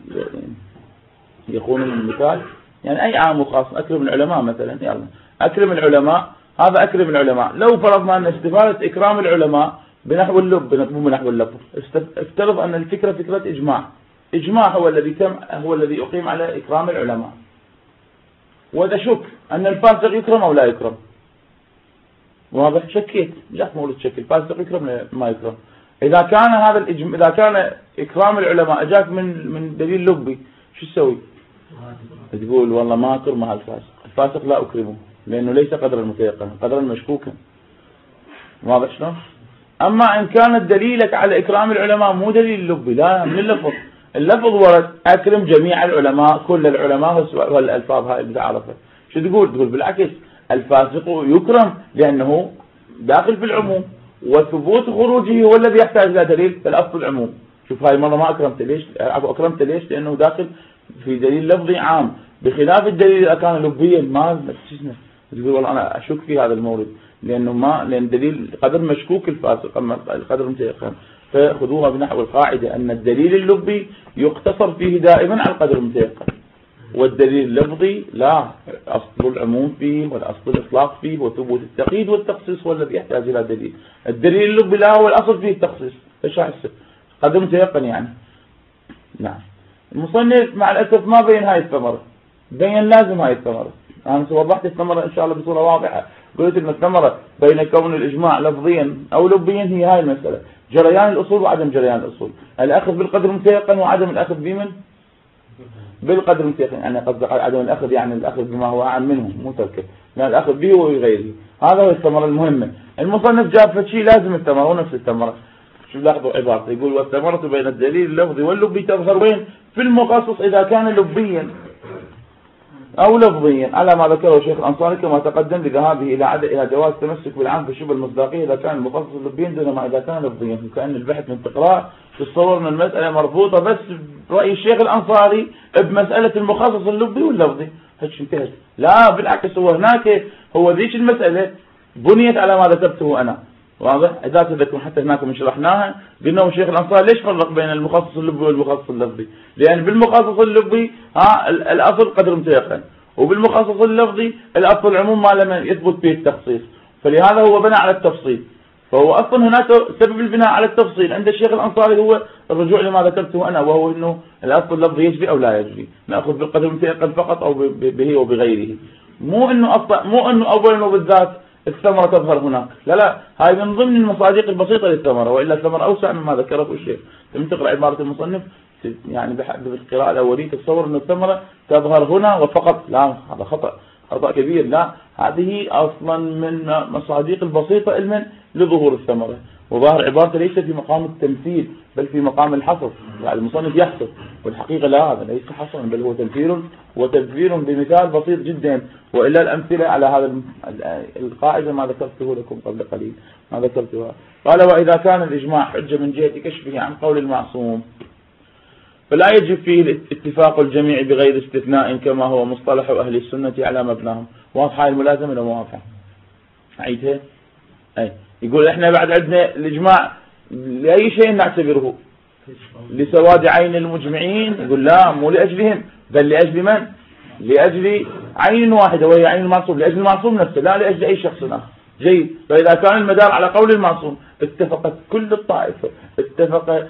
يكون من المثال، يعني أي عام وخاص. أكرم العلماء مثلا، يلا أكرم العلماء، هذا أكرم العلماء. لو فرضنا أن استفادة إكرام العلماء بنحو اللب مو بنحو اللفظ، افترض أن الفكرة فكرة إجماع، إجماع هو الذي تم هو الذي يقيم على إكرام العلماء، وإذا شك أن الفاسق يكرم أو لا يكرم. واضح؟ شكيت جاءت مولد شك الفاسق يكرم ما يكرم. إذا كان هذا الإجماع، إذا كان إكرام العلماء أجاك من من دليل لبي، شو تسوي؟ تقول والله ما أكرم هالفاسق، الفاسق لا أكرمه لأنه ليس قدرا متيقنا، قدرا مشكوكا. واضح شلون؟ أما إن كانت دليلك على إكرام العلماء مو دليل لبي، لا من اللفظ، اللفظ ورد أكرم جميع العلماء، كل العلماء والألفاظ هاي اللي عرفت. شو تقول؟ تقول بالعكس الفاسق يكرم لأنه داخل في العموم، وثبوت خروجه هو الذي يحتاج إلى دليل، فالأصل العموم. شوف هاي مرة ما أكرمت ليش؟ أكرمت ليش؟ لأنه داخل في دليل لفظي عام، بخلاف الدليل إذا كان لبيا ما تقول والله أنا أشك في هذا المورد لأنه ما لأن دليل قدر مشكوك الفاسق، أما القدر متيقن. فخذوها بنحو القاعدة أن الدليل اللبي يقتصر فيه دائما على القدر المتيقن، والدليل اللفظي لا، أصل العموم فيه والأصل الإطلاق فيه، وثبوت التقييد والتخصيص هو الذي يحتاج إلى دليل. الدليل اللبي لا هو الأصل فيه التخصيص، ايش أحسب؟ قدر متيقن يعني. نعم، المصنف مع الأسف ما بين هاي الثمرة، بين لازم هاي الثمرة. أنا وضحت الثمرة إن شاء الله بصورة واضحة، قلت إن الثمرة بين كون الإجماع لفظيا أو لبيا هي هاي المسألة، جريان الأصول وعدم جريان الأصول، الأخذ بالقدر المتيقن وعدم الأخذ بمن بالقدر المتيقن، يعني قصد عدم الأخذ يعني الأخذ بما هو أعم منه مو تركه، لا الأخذ به وبغيره. هذا هو الثمرة المهمة. المصنف جاب شيء لازم الثمرة هو نفس الثمرة. شو لاحظوا عبارته يقول والثمرة بين الدليل اللفظي واللبي تظهر وين؟ في المخصص إذا كان لبيا أو لفظيا على ما ذكره الشيخ الأنصاري كما تقدم لذهابه إلى عدد إلى جواز التمسك بالعام في شبه المصداقية إذا كان المخصص لبيا دون ما إذا كان لفظيا. كأن البحث من تقرأ تتصور أن المسألة مربوطة بس برأي الشيخ الأنصاري بمسألة المخصص اللبي واللفظي، هيك انتهت. لا بالعكس، هو هناك هو ذيك المسألة بنيت على ما ذكرته أنا، واضح؟ إذا تذكرون حتى هناك من شرحناها قلنا الشيخ الأنصاري ليش فرق بين المخصص اللبي والمخصص اللفظي؟ لأن بالمخصص اللبي ها الأصل قدر متيقن، وبالمخصص اللفظي الأصل العموم ما لم يثبت به التخصيص، فلهذا هو بنى على التفصيل. فهو أصلا هناك سبب البناء على التفصيل عند الشيخ الأنصاري هو الرجوع لما ذكرته أنا، وهو أنه الأصل اللفظي يجري أو لا يجري، نأخذ بالقدر المتيقن فقط أو به وبغيره. مو أنه أصلا مو أنه أولا وبالذات الثمرة تظهر هناك، لا لا، هاي من ضمن المصادق البسيطة للثمرة، وإلا الثمرة أوسع مما ذكره الشيخ. ثم تقرأ عبارة المصنف يعني بالقراءة الأولية تتصور أن الثمرة تظهر هنا وفقط، لا هذا خطأ خطأ كبير. لا، هذه أصلا من مصادق البسيطة علما لظهور الثمرة، وظاهر عبارته ليس في مقام التمثيل بل في مقام الحصر، يعني المصنف يحصر، والحقيقة لا، هذا ليس حصرا بل هو تنفير وتدبير بمثال بسيط جدا. وإلا الأمثلة على هذا القاعدة ما ذكرته لكم قبل قليل ما ذكرتها. قال وإذا كان الإجماع حجة من جهة كشفه عن قول المعصوم فلا يجب فيه الاتفاق الجميع بغير استثناء كما هو مصطلح أهل السنة على مبناهم. واضحة الملازمة ولا موافقة؟ أعيدها. أي يقول إحنا بعد عندنا الإجماع لأي شيء نعتبره؟ لسواد عين المجمعين؟ يقول لا، مو لأجلهم بل لأجل من؟ لأجل عين واحدة وهي عين المعصوم، لأجل المعصوم نفسه لا لأجل أي شخص آخر. جيد. فإذا كان المدار على قول المعصوم اتفقت كل الطائفة، اتفق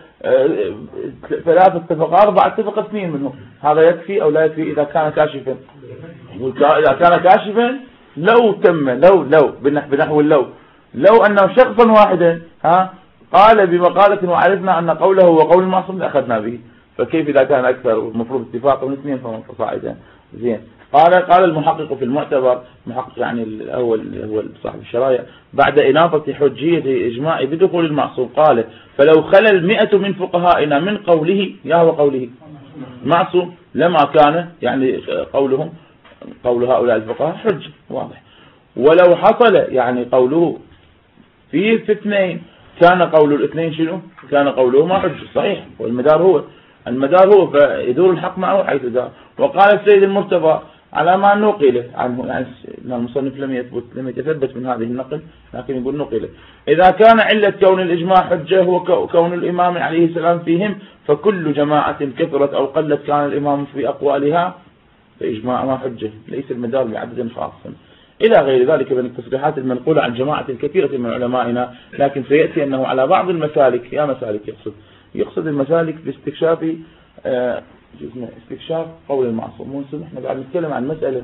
ثلاثة، اتفق أربعة، اتفق اثنين منهم، هذا يكفي أو لا يكفي إذا كان كاشفا؟ إذا كان كاشفا لو تم لو لو بنحو اللو لو أنه شخصا واحدا ها قال بمقالة وعرفنا أن قوله وقول المعصوم لأخذنا به، فكيف إذا كان أكثر؟ المفروض اتفاق من اثنين فمن فصاعدا. زين. قال قال المحقق في المعتبر، محقق يعني الأول هو صاحب الشرايع، بعد إناطة حجية الإجماع بدخول المعصوم قال فلو خلى المئة من فقهائنا من قوله يا هو قوله معصوم لما كان يعني قولهم قول هؤلاء الفقهاء حج واضح، ولو حصل يعني قوله في في اثنين كان قول الاثنين شنو؟ كان قولهما حج صحيح، والمدار هو المدار هو فيدور الحق معه حيث دار. وقال السيد المرتضى على ما نقل عنه، يعني المصنف لم يثبت لم يتثبت من هذه النقل لكن يقول نقل، إذا كان علة كون الإجماع حجة هو كون الإمام عليه السلام فيهم فكل جماعة كثرت أو قلت كان الإمام في أقوالها فإجماع ما حجة، ليس المدار بعدد خاص إلى غير ذلك من التصريحات المنقولة عن جماعة كثيرة من علمائنا. لكن سيأتي أنه على بعض المسالك، يا مسالك يقصد يقصد المسالك باستكشاف آه استكشاف قول المعصوم. مو نحن قاعد نتكلم عن مسألة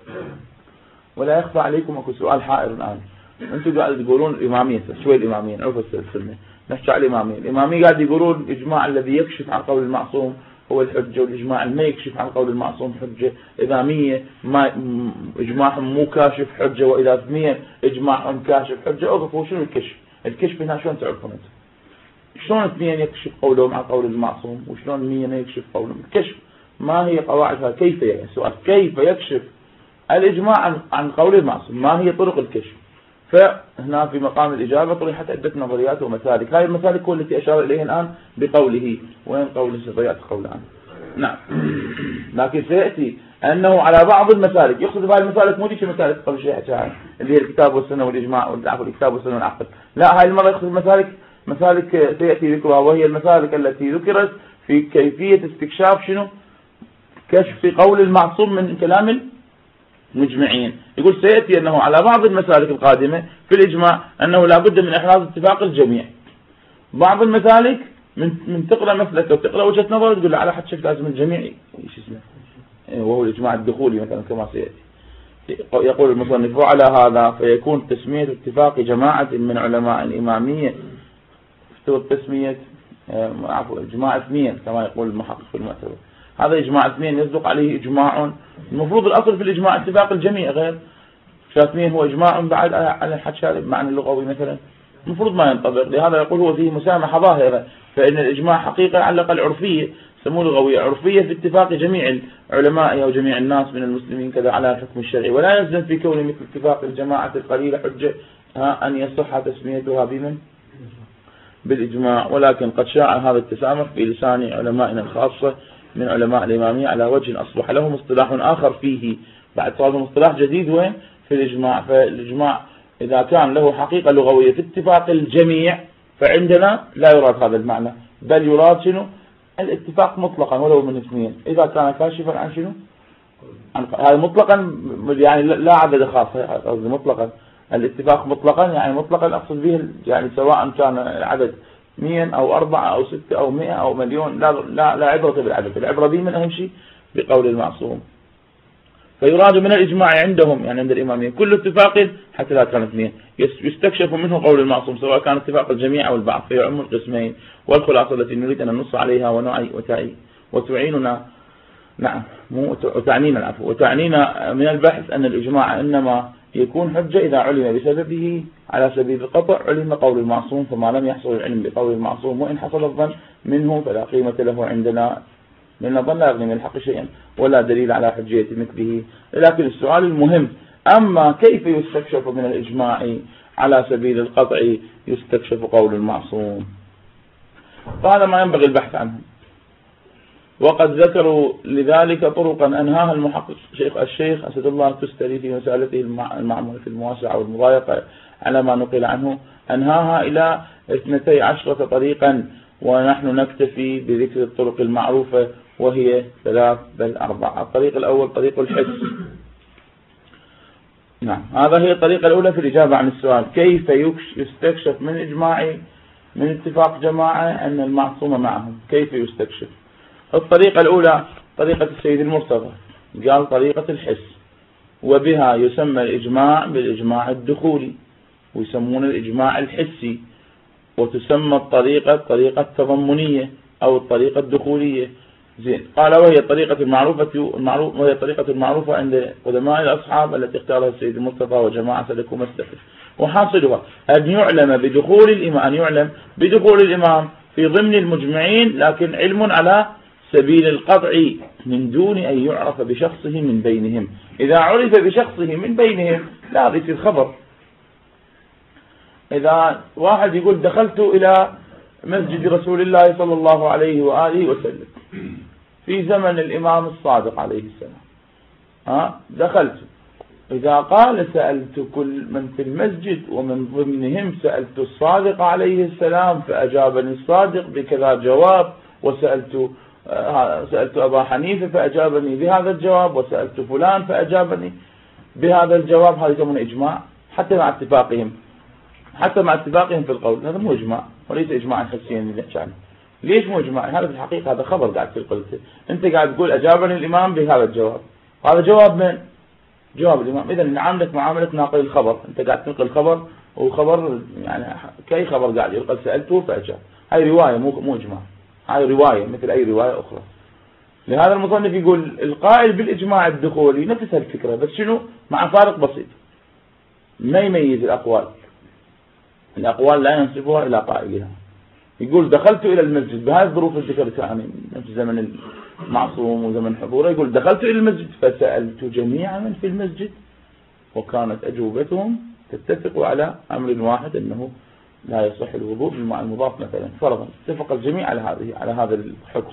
ولا يخفى عليكم اكو سؤال حائر الآن. أنتم قاعد تقولون الإمامية شوي الإمامية نعرف السنة نحكي على الإمامية. الإمامية قاعد يقولون الإجماع الذي يكشف عن قول المعصوم هو الحجة، والإجماع ما يكشف عن قول المعصوم حجة. إذا مية ما إجماعهم مو كاشف حجة، وإذا اثنين إجماعهم كاشف حجة. أوقفوا شنو الكشف؟ الكشف هنا شلون تعرفون انتم؟ شلون اثنين يكشف قولهم عن قول المعصوم وشلون مية ما يكشف قولهم؟ الكشف ما هي قواعدها؟ كيف يعني سؤال كيف يكشف الإجماع عن عن قول المعصوم؟ ما هي طرق الكشف؟ فهنا في مقام الإجابة طرحت عدة نظريات ومسالك. هذه المسالك هو التي أشار إليها الآن بقوله. وين قوله ستضيعت قول الآن؟ نعم. لكن سيأتي أنه على بعض المسالك يقصد بهذه المسالك مو ديك المسالك قبل شيء حكاها اللي هي الكتاب والسنة والإجماع والعفو الكتاب والسنة والعقل، لا هاي المرة يقصد مسالك مسالك سيأتي ذكرها، وهي المسالك التي ذكرت في كيفية استكشاف شنو؟ كشف قول المعصوم من كلام المجمعين. يقول سيأتي أنه على بعض المسالك القادمة في الإجماع أنه لا بد من إحراز اتفاق الجميع. بعض المسالك من من تقرأ مسلك أو تقرأ وجهة نظر تقول على حد شكل لازم الجميع ايش اسمه وهو الإجماع الدخولي مثلا كما سيأتي. يقول المصنف وعلى هذا فيكون تسمية اتفاق جماعة من علماء الإمامية تسمية عفوا جماعة اثنين كما يقول المحقق في المعتبر. هذا إجماع اثنين يصدق عليه إجماع. المفروض الأصل في الإجماع اتفاق الجميع، غير اثنين هو إجماع بعد على الحد معنى اللغوي مثلا المفروض ما ينطبق. لهذا يقول هو فيه مسامحة ظاهرة، فإن الإجماع حقيقة على الأقل عرفية، سموه لغوية عرفية في اتفاق جميع العلماء أو جميع الناس من المسلمين كذا على الحكم الشرعي، ولا يلزم في كون مثل اتفاق الجماعة القليلة حجة أن يصح تسميتها بمن بالإجماع. ولكن قد شاع هذا التسامح في لسان علمائنا الخاصة من علماء الإمامية على وجه أصبح لهم اصطلاح آخر فيه، بعد صار لهم اصطلاح جديد وين في الإجماع. فالإجماع إذا كان له حقيقة لغوية في اتفاق الجميع فعندنا لا يراد هذا المعنى، بل يراد شنو الاتفاق مطلقا ولو من اثنين، إذا كان كاشفا عن شنو عن هذا مطلقا، يعني لا عدد خاص، قصدي مطلقا الاتفاق مطلقا يعني مطلقا أقصد به يعني سواء كان العدد مئة أو أربعة أو ستة أو مئة أو مليون، لا لا لا عبرة بالعدد، العبرة به من أهم شيء بقول المعصوم. فيراد من الإجماع عندهم يعني عند الإمامية كل اتفاق حتى لا كان اثنين يستكشف منه قول المعصوم، سواء كان اتفاق الجميع أو البعض، فيعم القسمين. والخلاصة التي نريد أن ننص عليها ونعي وتعي وتعيننا نعم مو وتعنينا العفو وتعنينا من البحث أن الإجماع إنما يكون حجة إذا علم بسببه على سبيل القطع علم قول المعصوم، فما لم يحصل العلم بقول المعصوم وإن حصل الظن منه فلا قيمة له عندنا، لأن الظن لا يغني من الحق شيئا ولا دليل على حجية مثله. لكن السؤال المهم أما كيف يستكشف من الإجماع على سبيل القطع يستكشف قول المعصوم؟ فهذا ما ينبغي البحث عنه. وقد ذكروا لذلك طرقا أنهاها المحقق شيخ الشيخ أسد الله التستري في مسألته المعمولة المواسعة والمضايقة على ما نقل عنه، أنهاها إلى اثنتي عشرة طريقا، ونحن نكتفي بذكر الطرق المعروفة وهي ثلاث بل أربعة. الطريق الأول طريق الحس. نعم هذا هي الطريقة الأولى في الإجابة عن السؤال كيف يستكشف من إجماع من اتفاق جماعة أن المعصوم معهم، كيف يستكشف؟ الطريقة الأولى طريقة السيد المرتضى، قال طريقة الحس، وبها يسمى الإجماع بالإجماع الدخولي، ويسمون الإجماع الحسي، وتسمى الطريقة الطريقة التضمنية أو الطريقة الدخولية. زين قال وهي الطريقة المعروفة المعروف وهي الطريقة المعروفة عند قدماء الأصحاب التي اختارها السيد المرتضى وجماعة سلكوا مسلكه. وحاصلها أن يعلم بدخول الإمام أن يعلم بدخول الإمام في ضمن المجمعين، لكن علم على سبيل القطع من دون أن يعرف بشخصه من بينهم. إذا عرف بشخصه من بينهم لا يصير خبر. إذا واحد يقول دخلت إلى مسجد رسول الله صلى الله عليه وآله وسلم في زمن الإمام الصادق عليه السلام، ها دخلت، إذا قال سألت كل من في المسجد ومن ضمنهم سألت الصادق عليه السلام فأجابني الصادق بكذا جواب، وسألت سألت أبا حنيفة فأجابني بهذا الجواب، وسألت فلان فأجابني بهذا الجواب، هذا يسمونه إجماع حتى مع اتفاقهم حتى مع اتفاقهم في القول. هذا مو إجماع وليس إجماعا حسيا اللي نحكي عنه. ليش مو إجماع؟ هذا في الحقيقة هذا خبر قاعد تقوله أنت، قاعد تقول أجابني الإمام بهذا الجواب، هذا جواب من؟ جواب الإمام. إذا نعاملك معاملة ناقل الخبر، أنت قاعد تنقل خبر وخبر يعني كأي خبر قاعد يقول سألته فأجاب. هاي رواية مو مو إجماع، هاي رواية مثل أي رواية أخرى. لهذا المصنف يقول القائل بالإجماع الدخولي نفس الفكرة، بس شنو مع فارق بسيط، ما يميز الأقوال، الأقوال لا ينسبها إلى قائلها. يقول دخلت إلى المسجد بهذه الظروف اللي ذكرتها يعني في زمن المعصوم وزمن حضوره، يقول دخلت إلى المسجد فسألت جميع من في المسجد وكانت أجوبتهم تتفق على أمر واحد أنه لا يصح الوضوء بالماء المضاف مثلا فرضا، اتفق الجميع على هذه على هذا الحكم.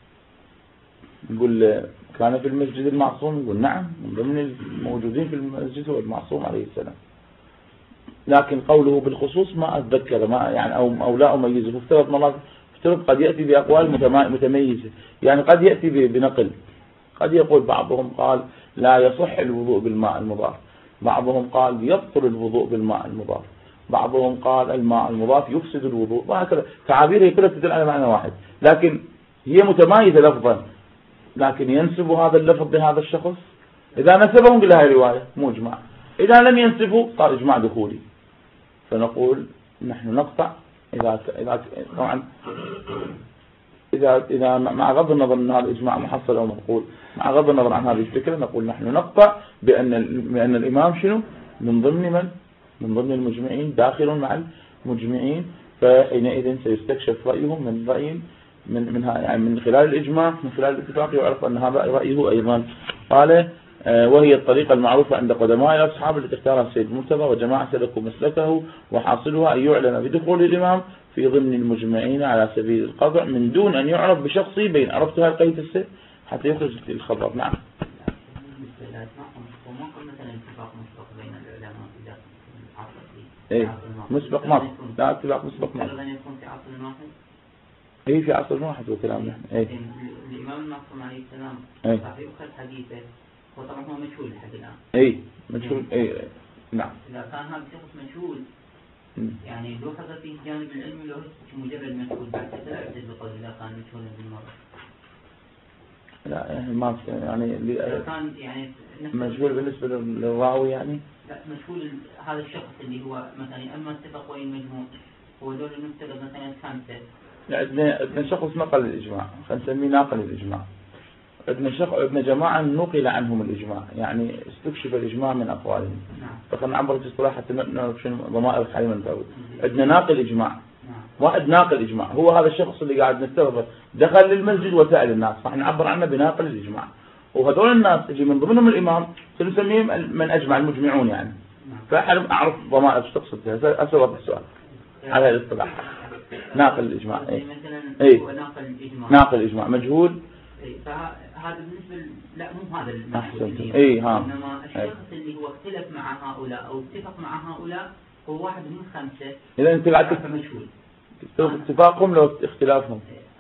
يقول كان في المسجد المعصوم، يقول نعم من ضمن الموجودين في المسجد هو المعصوم عليه السلام، لكن قوله بالخصوص ما أتذكر ما يعني أو أو لا أميزه. افترض مرات افترض قد يأتي بأقوال متميزة، يعني قد يأتي بنقل، قد يقول بعضهم قال لا يصح الوضوء بالماء المضاف، بعضهم قال يبطل الوضوء بالماء المضاف، بعضهم قال الماء المضاف يفسد الوضوء، وهكذا تعابير كلها تدل على معنى واحد، لكن هي متمايزة لفظا، لكن ينسب هذا اللفظ لهذا الشخص. إذا نسبهم قل هاي رواية مو إجماع، إذا لم ينسبوا صار إجماع دخولي. فنقول نحن نقطع إذا إذا طبعا إذا إذا مع غض النظر أن هذا الإجماع محصل أو منقول، مع غض النظر عن هذه الفكرة، نقول نحن نقطع بأن بأن الإمام شنو من ضمن من من ضمن المجمعين، داخل مع المجمعين، فحينئذ سيستكشف رأيهم من رأي من من يعني من خلال الإجماع، من خلال الاتفاق يعرف أن هذا رأيه أيضا. قال وهي الطريقة المعروفة عند قدماء الأصحاب التي اختارها السيد المرتضى وجماعة سلكوا مسلكه، وحاصلها أن يعلن بدخول الإمام في ضمن المجمعين على سبيل القطع من دون أن يعرف بشخصي بين. عرفتها القيد السيد حتى يخرج الخبر. نعم. ايه مسبق ما لا اتفاق مسبق ما ايه في عصر واحد وكلام نحن. ايه الإمام المعصوم عليه السلام ايه في أخر حديثه وطبعا هو مجهول لحد الآن. ايه مجهول. ايه نعم. إذا كان هذا الشخص مجهول يعني لو حصل فيه الجانب العلمي لو مجرد مجهول بعد كذا يعتز بقول إذا كان مجهولا بالمرة. لا يعني ما يعني إذا كان يعني مجهول بالنسبة للراوي يعني. لا مجهول هذا الشخص اللي هو مثلا أما اتفق وين مجموع هو دول المفترض مثلا خمسة. عندنا عندنا شخص نقل الإجماع، خلينا نسميه ناقل الإجماع. عندنا شخص عندنا جماعة نقل عنهم الإجماع، يعني استكشف الإجماع من أقوالهم. نعم. فخلنا نعبر في اصطلاح حتى نعرف شنو ضمائر حليم داود. عندنا ناقل إجماع. نعم. واحد ناقل إجماع هو هذا الشخص اللي قاعد نستغرب دخل للمسجد وسأل الناس، راح نعبر عنه بناقل الإجماع. وهذول الناس اللي من ضمنهم الإمام سنسميهم من أجمع المجمعون يعني. نعم. فأحد أعرف ضمائر ايش تقصد فيها. أسأل السؤال على هذا الاصطلاح. ناقل الإجماع. ايه ايه ناقل الإجماع ناقل الإجماع مجهول. ايه فهذا بالنسبة لا مو هذا المجهول ايه ها. إنما الشخص اللي هو اختلف مع هؤلاء أو اتفق مع هؤلاء هو واحد من خمسة. إذا أنت قاعد مجهول اتفاقهم لو اختلافهم.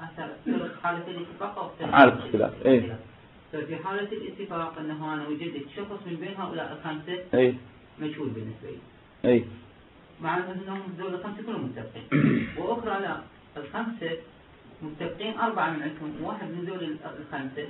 في حالة الاتفاق أو اختلاف. حالة اختلاف ايه. ففي حالة الاتفاق أنه أنا وجدت شخص من بين هؤلاء الخمسة ايه مجهول بالنسبة لي. ايه مع أنهم ذول الخمسة كلهم متفقين وأخرى لا الخمسة متفقين أربعة من عندهم وواحد من ذول الخمسة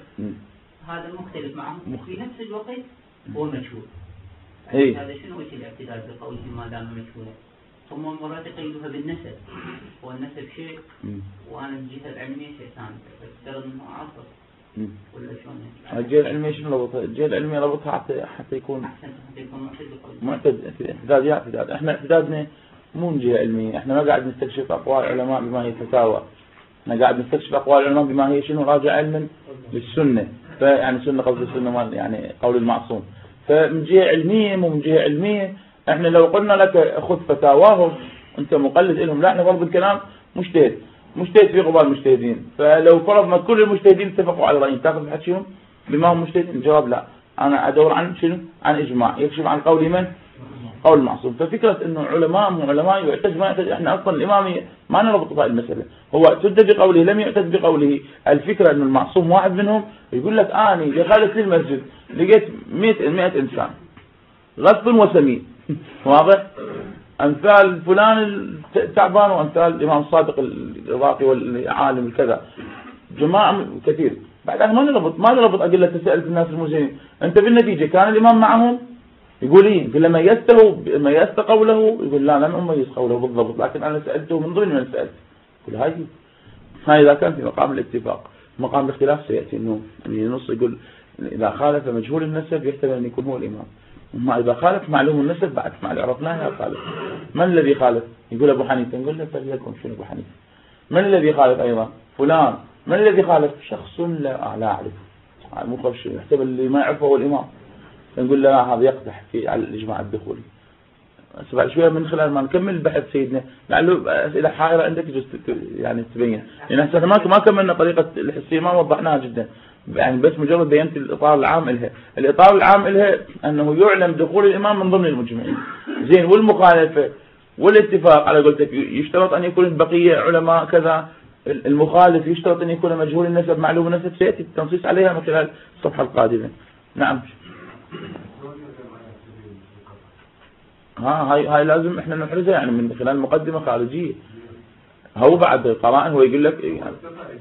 هذا مختلف معهم وفي نفس الوقت هو مجهول. يعني هذا شنو وجه الاعتدال بقوله ما دام مجهولا؟ هم مرات يقيدوها بالنسب والنسب شيء وأنا الجهة العلمية شيء ثاني افترض أنه أعصر ولا شلون؟ الجهة العلمية شنو ربطها؟ الجهة العلمية ربطها حتى حتى يكون أحسن حتى يكون معتد معتد اعتداد يا اعتداد. احنا اعتدادنا مو من جهة علمية، احنا ما قاعد نستكشف أقوال العلماء بما هي فتاوى، احنا قاعد نستكشف أقوال العلماء بما هي شنو راجع علما للسنة، فيعني سنة قصد السنة مال يعني قول المعصوم. فمن جهة علمية مو من جهة علمية احنا لو قلنا لك خذ فتاواهم انت مقلد لهم، لا احنا فرض الكلام مجتهد مجتهد في قبال المجتهدين، فلو فرضنا كل المجتهدين اتفقوا على رأيهم تاخذ بحد شنو بما هم مجتهدين؟ الجواب لا، انا ادور عن شنو؟ عن اجماع يكشف عن قول من؟ قول المعصوم. ففكرة انه علماء مو علماء يعتد ما يعتد، احنا اصلا الامامي ما نربط بهذه المسألة، هو اعتد بقوله لم يعتد بقوله. الفكرة انه المعصوم واحد منهم يقول لك اني دخلت للمسجد لقيت مئة انسان غصب وسمين واضح؟ امثال فلان التعبان وامثال الامام الصادق العراقي والعالم الكذا جماعة كثير. بعدها ما نربط ما نربط أدلة تسألت الناس المسلمين انت بالنتيجة كان الامام معهم يقول ايه؟ يقول لما يسته ميزت قوله يقول لا لم اميز قوله بالضبط لكن انا سألته من ضمن من سألت. يقول هاي هاي اذا كان في مقام الاتفاق. مقام الاختلاف سيأتي انه النص يقول اذا خالف مجهول النسب يحتمل ان يكون هو الامام، ما إذا خالف معلوم النسب بعد ما عرفناه خالف. من الذي خالف؟ يقول أبو حنيفة، نقول له فليكن شنو أبو حنيفة. من الذي خالف أيضا؟ فلان. من الذي خالف؟ شخص لا لا أعرف مو خبش يحتمل اللي ما يعرفه هو الإمام، نقول له لا هذا يقدح في على الإجماع الدخولي. بعد شوية من خلال ما نكمل البحث سيدنا لعله أسئلة حائرة عندك يعني تبين، لأن يعني هسه ما ما كملنا طريقة الحسية ما وضحناها جدا، يعني بس مجرد بينت الإطار العام إلها. الإطار العام إلها أنه يعلم دخول الإمام من ضمن المجمعين زين، والمخالفة والاتفاق على قولتك يشترط أن يكون البقية علماء كذا، المخالف يشترط أن يكون مجهول النسب معلوم النسب، سيأتي التنصيص عليها من خلال الصفحة القادمة. نعم. ها هاي هاي لازم احنا نحرزها يعني من خلال مقدمة خارجية. هو بعد قرائن هو يقول لك يعني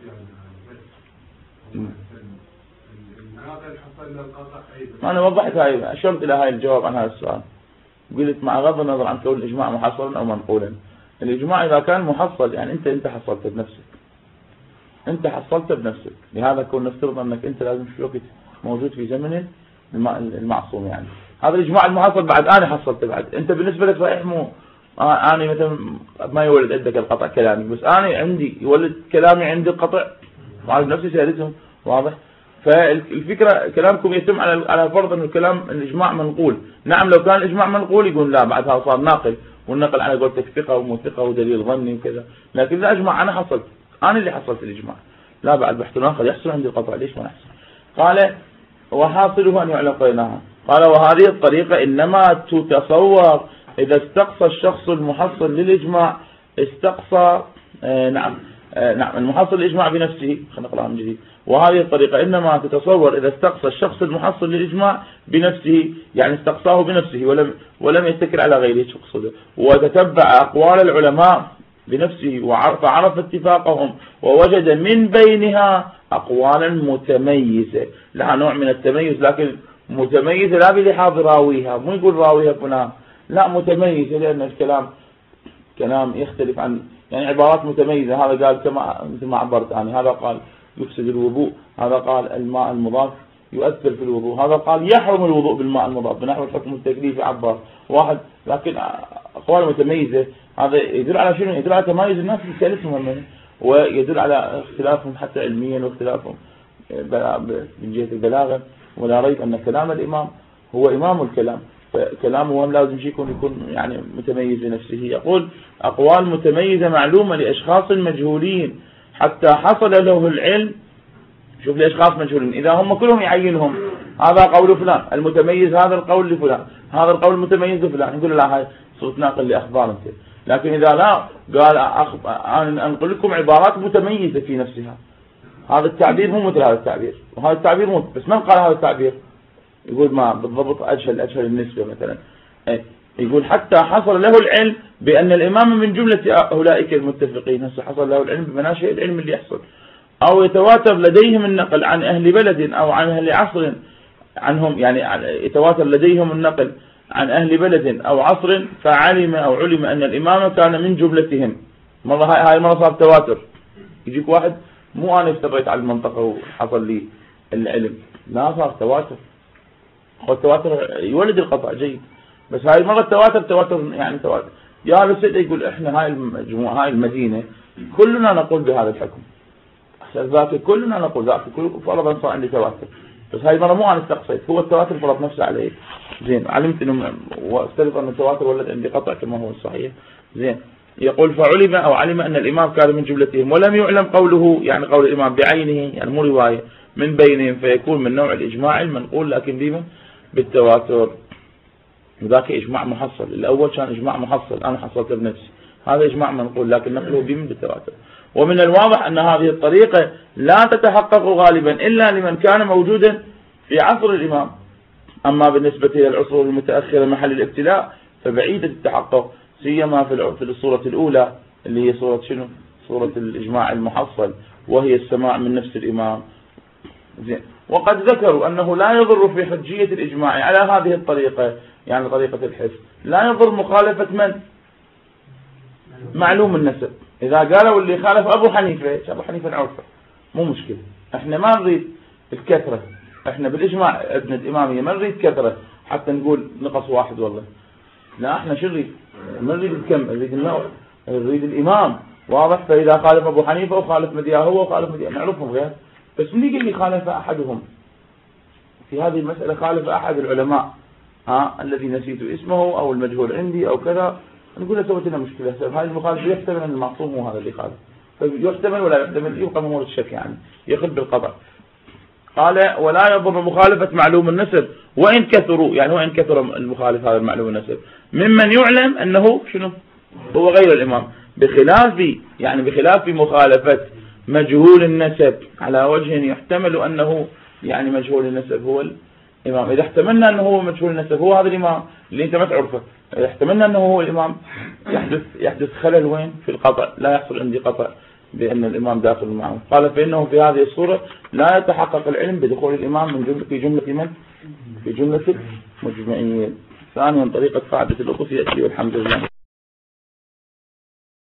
أنا وضحت هاي أشرت إلى هاي الجواب عن هذا السؤال. قلت مع غض النظر عن كون الإجماع محصلا أو منقولا، الإجماع إذا كان محصل يعني أنت أنت حصلت بنفسك أنت حصلته بنفسك. لهذا كون نفترض أنك أنت لازم في وقت موجود في زمن المعصوم، يعني هذا الإجماع المحصل بعد أنا حصلته بعد. أنت بالنسبة لك صحيح مو آه أنا مثلا ما يولد عندك القطع كلامي، بس أنا عندي يولد كلامي عندي القطع وعلى نفسي سيادتهم. واضح؟ فالفكرة كلامكم يتم على على فرض أن الكلام الإجماع منقول. نعم لو كان الإجماع منقول يقول لا بعد هذا صار ناقل، والنقل على قولتك ثقة وموثقة ودليل ظني وكذا. لكن إذا أجمع أنا حصلت، أنا اللي حصلت الإجماع، لا بعد بحث آخر يحصل عندي القطع. ليش ما يحصل؟ قال وحاصله أن يعلم قريناها. قال وهذه الطريقة إنما تتصور إذا استقصى الشخص المحصل للإجماع استقصى آه نعم آه نعم المحصل للإجماع بنفسه. خلينا نقرأها من جديد. وهذه الطريقة إنما تتصور إذا استقصى الشخص المحصل للإجماع بنفسه، يعني استقصاه بنفسه ولم ولم يتكل على غيره تقصده، وتتبع أقوال العلماء بنفسه وعرف عرف اتفاقهم ووجد من بينها أقوالا متميزة، لها نوع من التميز، لكن متميزة لا بلحاظ راويها، مو يقول راويها فلان، لا متميزة لأن الكلام كلام يختلف عن يعني عبارات متميزة. هذا قال كما مثل ما عبرت عنه، هذا قال يفسد الوضوء، هذا قال الماء المضاف يؤثر في الوضوء، هذا قال يحرم الوضوء بالماء المضاف بنحو الحكم التكليفي عبر واحد. لكن أقوال متميزة هذا يدل على شنو؟ يدل على تمايز الناس في كلامهم، ويدل على اختلافهم حتى علميا واختلافهم من جهة البلاغة. ولا ريب أن كلام الإمام هو إمام الكلام، فكلامه هم لازم يكون يكون يعني متميز بنفسه. يقول أقوال متميزة معلومة لأشخاص مجهولين حتى حصل له العلم. شوف لأشخاص مجهولين، إذا هم كلهم يعينهم هذا قول فلان المتميز، هذا القول لفلان، هذا القول المتميز لفلان، يقول لا هاي صوت ناقل لأخبار انت. لكن إذا لا قال أنا أنقل لكم عبارات متميزة في نفسها، هذا التعبير مو مثل هذا التعبير، وهذا التعبير مو بس من قال هذا التعبير؟ يقول ما بالضبط أجهل أجهل النسبة مثلا. يقول حتى حصل له العلم بأن الإمام من جملة أولئك المتفقين. هسه حصل له العلم بمناشئ العلم اللي يحصل، أو يتواتر لديهم النقل عن أهل بلد أو عن أهل عصر عنهم، يعني يتواتر لديهم النقل عن أهل بلد أو عصر، فعلم أو علم أن الإمام كان من جملتهم. مرة هاي هاي مرة صار تواتر، يجيك واحد مو أنا استبعت على المنطقة وحصل لي العلم، لا صار تواتر. هو التواتر يولد القطع جيد، بس هاي المرة التواتر تواتر يعني تواتر. يا أهل السيد يقول إحنا هاي المجموعة هاي المدينة كلنا نقول بهذا الحكم، ذاك كلنا نقول ذاك كل فرضا صار عندي تواتر، بس هاي المرة مو أنا استقصيت، هو التواتر فرض نفسه عليه. زين علمت إنه واستلف أن التواتر ولد عندي قطع كما هو الصحيح. زين يقول فعلم أو علم أن الإمام كان من جملتهم ولم يعلم قوله، يعني قول الإمام بعينه يعني مو رواية، من بينهم، فيكون من نوع الإجماع المنقول لكن بمن بالتواتر. وذاك إجماع محصل، الأول كان إجماع محصل أنا حصلته بنفسي، هذا إجماع منقول لكن نقله بمن بالتواتر. ومن الواضح أن هذه الطريقة لا تتحقق غالبا إلا لمن كان موجودا في عصر الإمام، أما بالنسبة إلى العصور المتأخرة محل الابتلاء فبعيدة التحقق، سيما في الصورة الأولى اللي هي صورة شنو؟ صورة الإجماع المحصل، وهي السماع من نفس الإمام. زين وقد ذكروا أنه لا يضر في حجية الإجماع على هذه الطريقة، يعني طريقة الحفظ، لا يضر مخالفة من؟ معلوم النسب. إذا قالوا اللي خالف أبو حنيفة، أبو حنيفة نعرفه مو مشكلة، إحنا ما نريد الكثرة، إحنا بالإجماع ابن الإمامية ما نريد كثرة حتى نقول نقص واحد والله، لا إحنا شو نريد؟ ما نريد الكم، نريد النوع، نريد الإمام. واضح؟ فإذا خالف أبو حنيفة وخالف مدياه هو وخالف مدياه نعرفهم غير، بس من يقول لي خالف أحدهم في هذه المسألة، خالف أحد العلماء ها الذي نسيت اسمه أو المجهول عندي أو كذا، نقول له سويت لنا مشكلة. هذا المخالف يحتمل أن المعصوم هو هذا اللي خالف، فيحتمل ولا يحتمل يبقى ممور الشك، يعني يخل بالقطع. قال ولا يضر مخالفة معلوم النسب وإن كثروا، يعني وإن كثر المخالف هذا المعلوم النسب ممن يعلم أنه شنو هو غير الإمام، بخلاف يعني بخلاف مخالفة مجهول النسب على وجه يحتمل أنه يعني مجهول النسب هو الإمام. إذا احتملنا أنه هو مجهول النسب هو هذا الإمام اللي أنت ما تعرفه، إذا احتملنا أنه هو الإمام يحدث يحدث خلل وين في القطع، لا يحصل عندي قطع بأن الإمام داخل معه. قال فإنه في هذه الصورة لا يتحقق العلم بدخول الإمام من جملة في جملة من في جملة المجمعين. ثانيا طريقة قاعدة الأصول يأتي والحمد لله.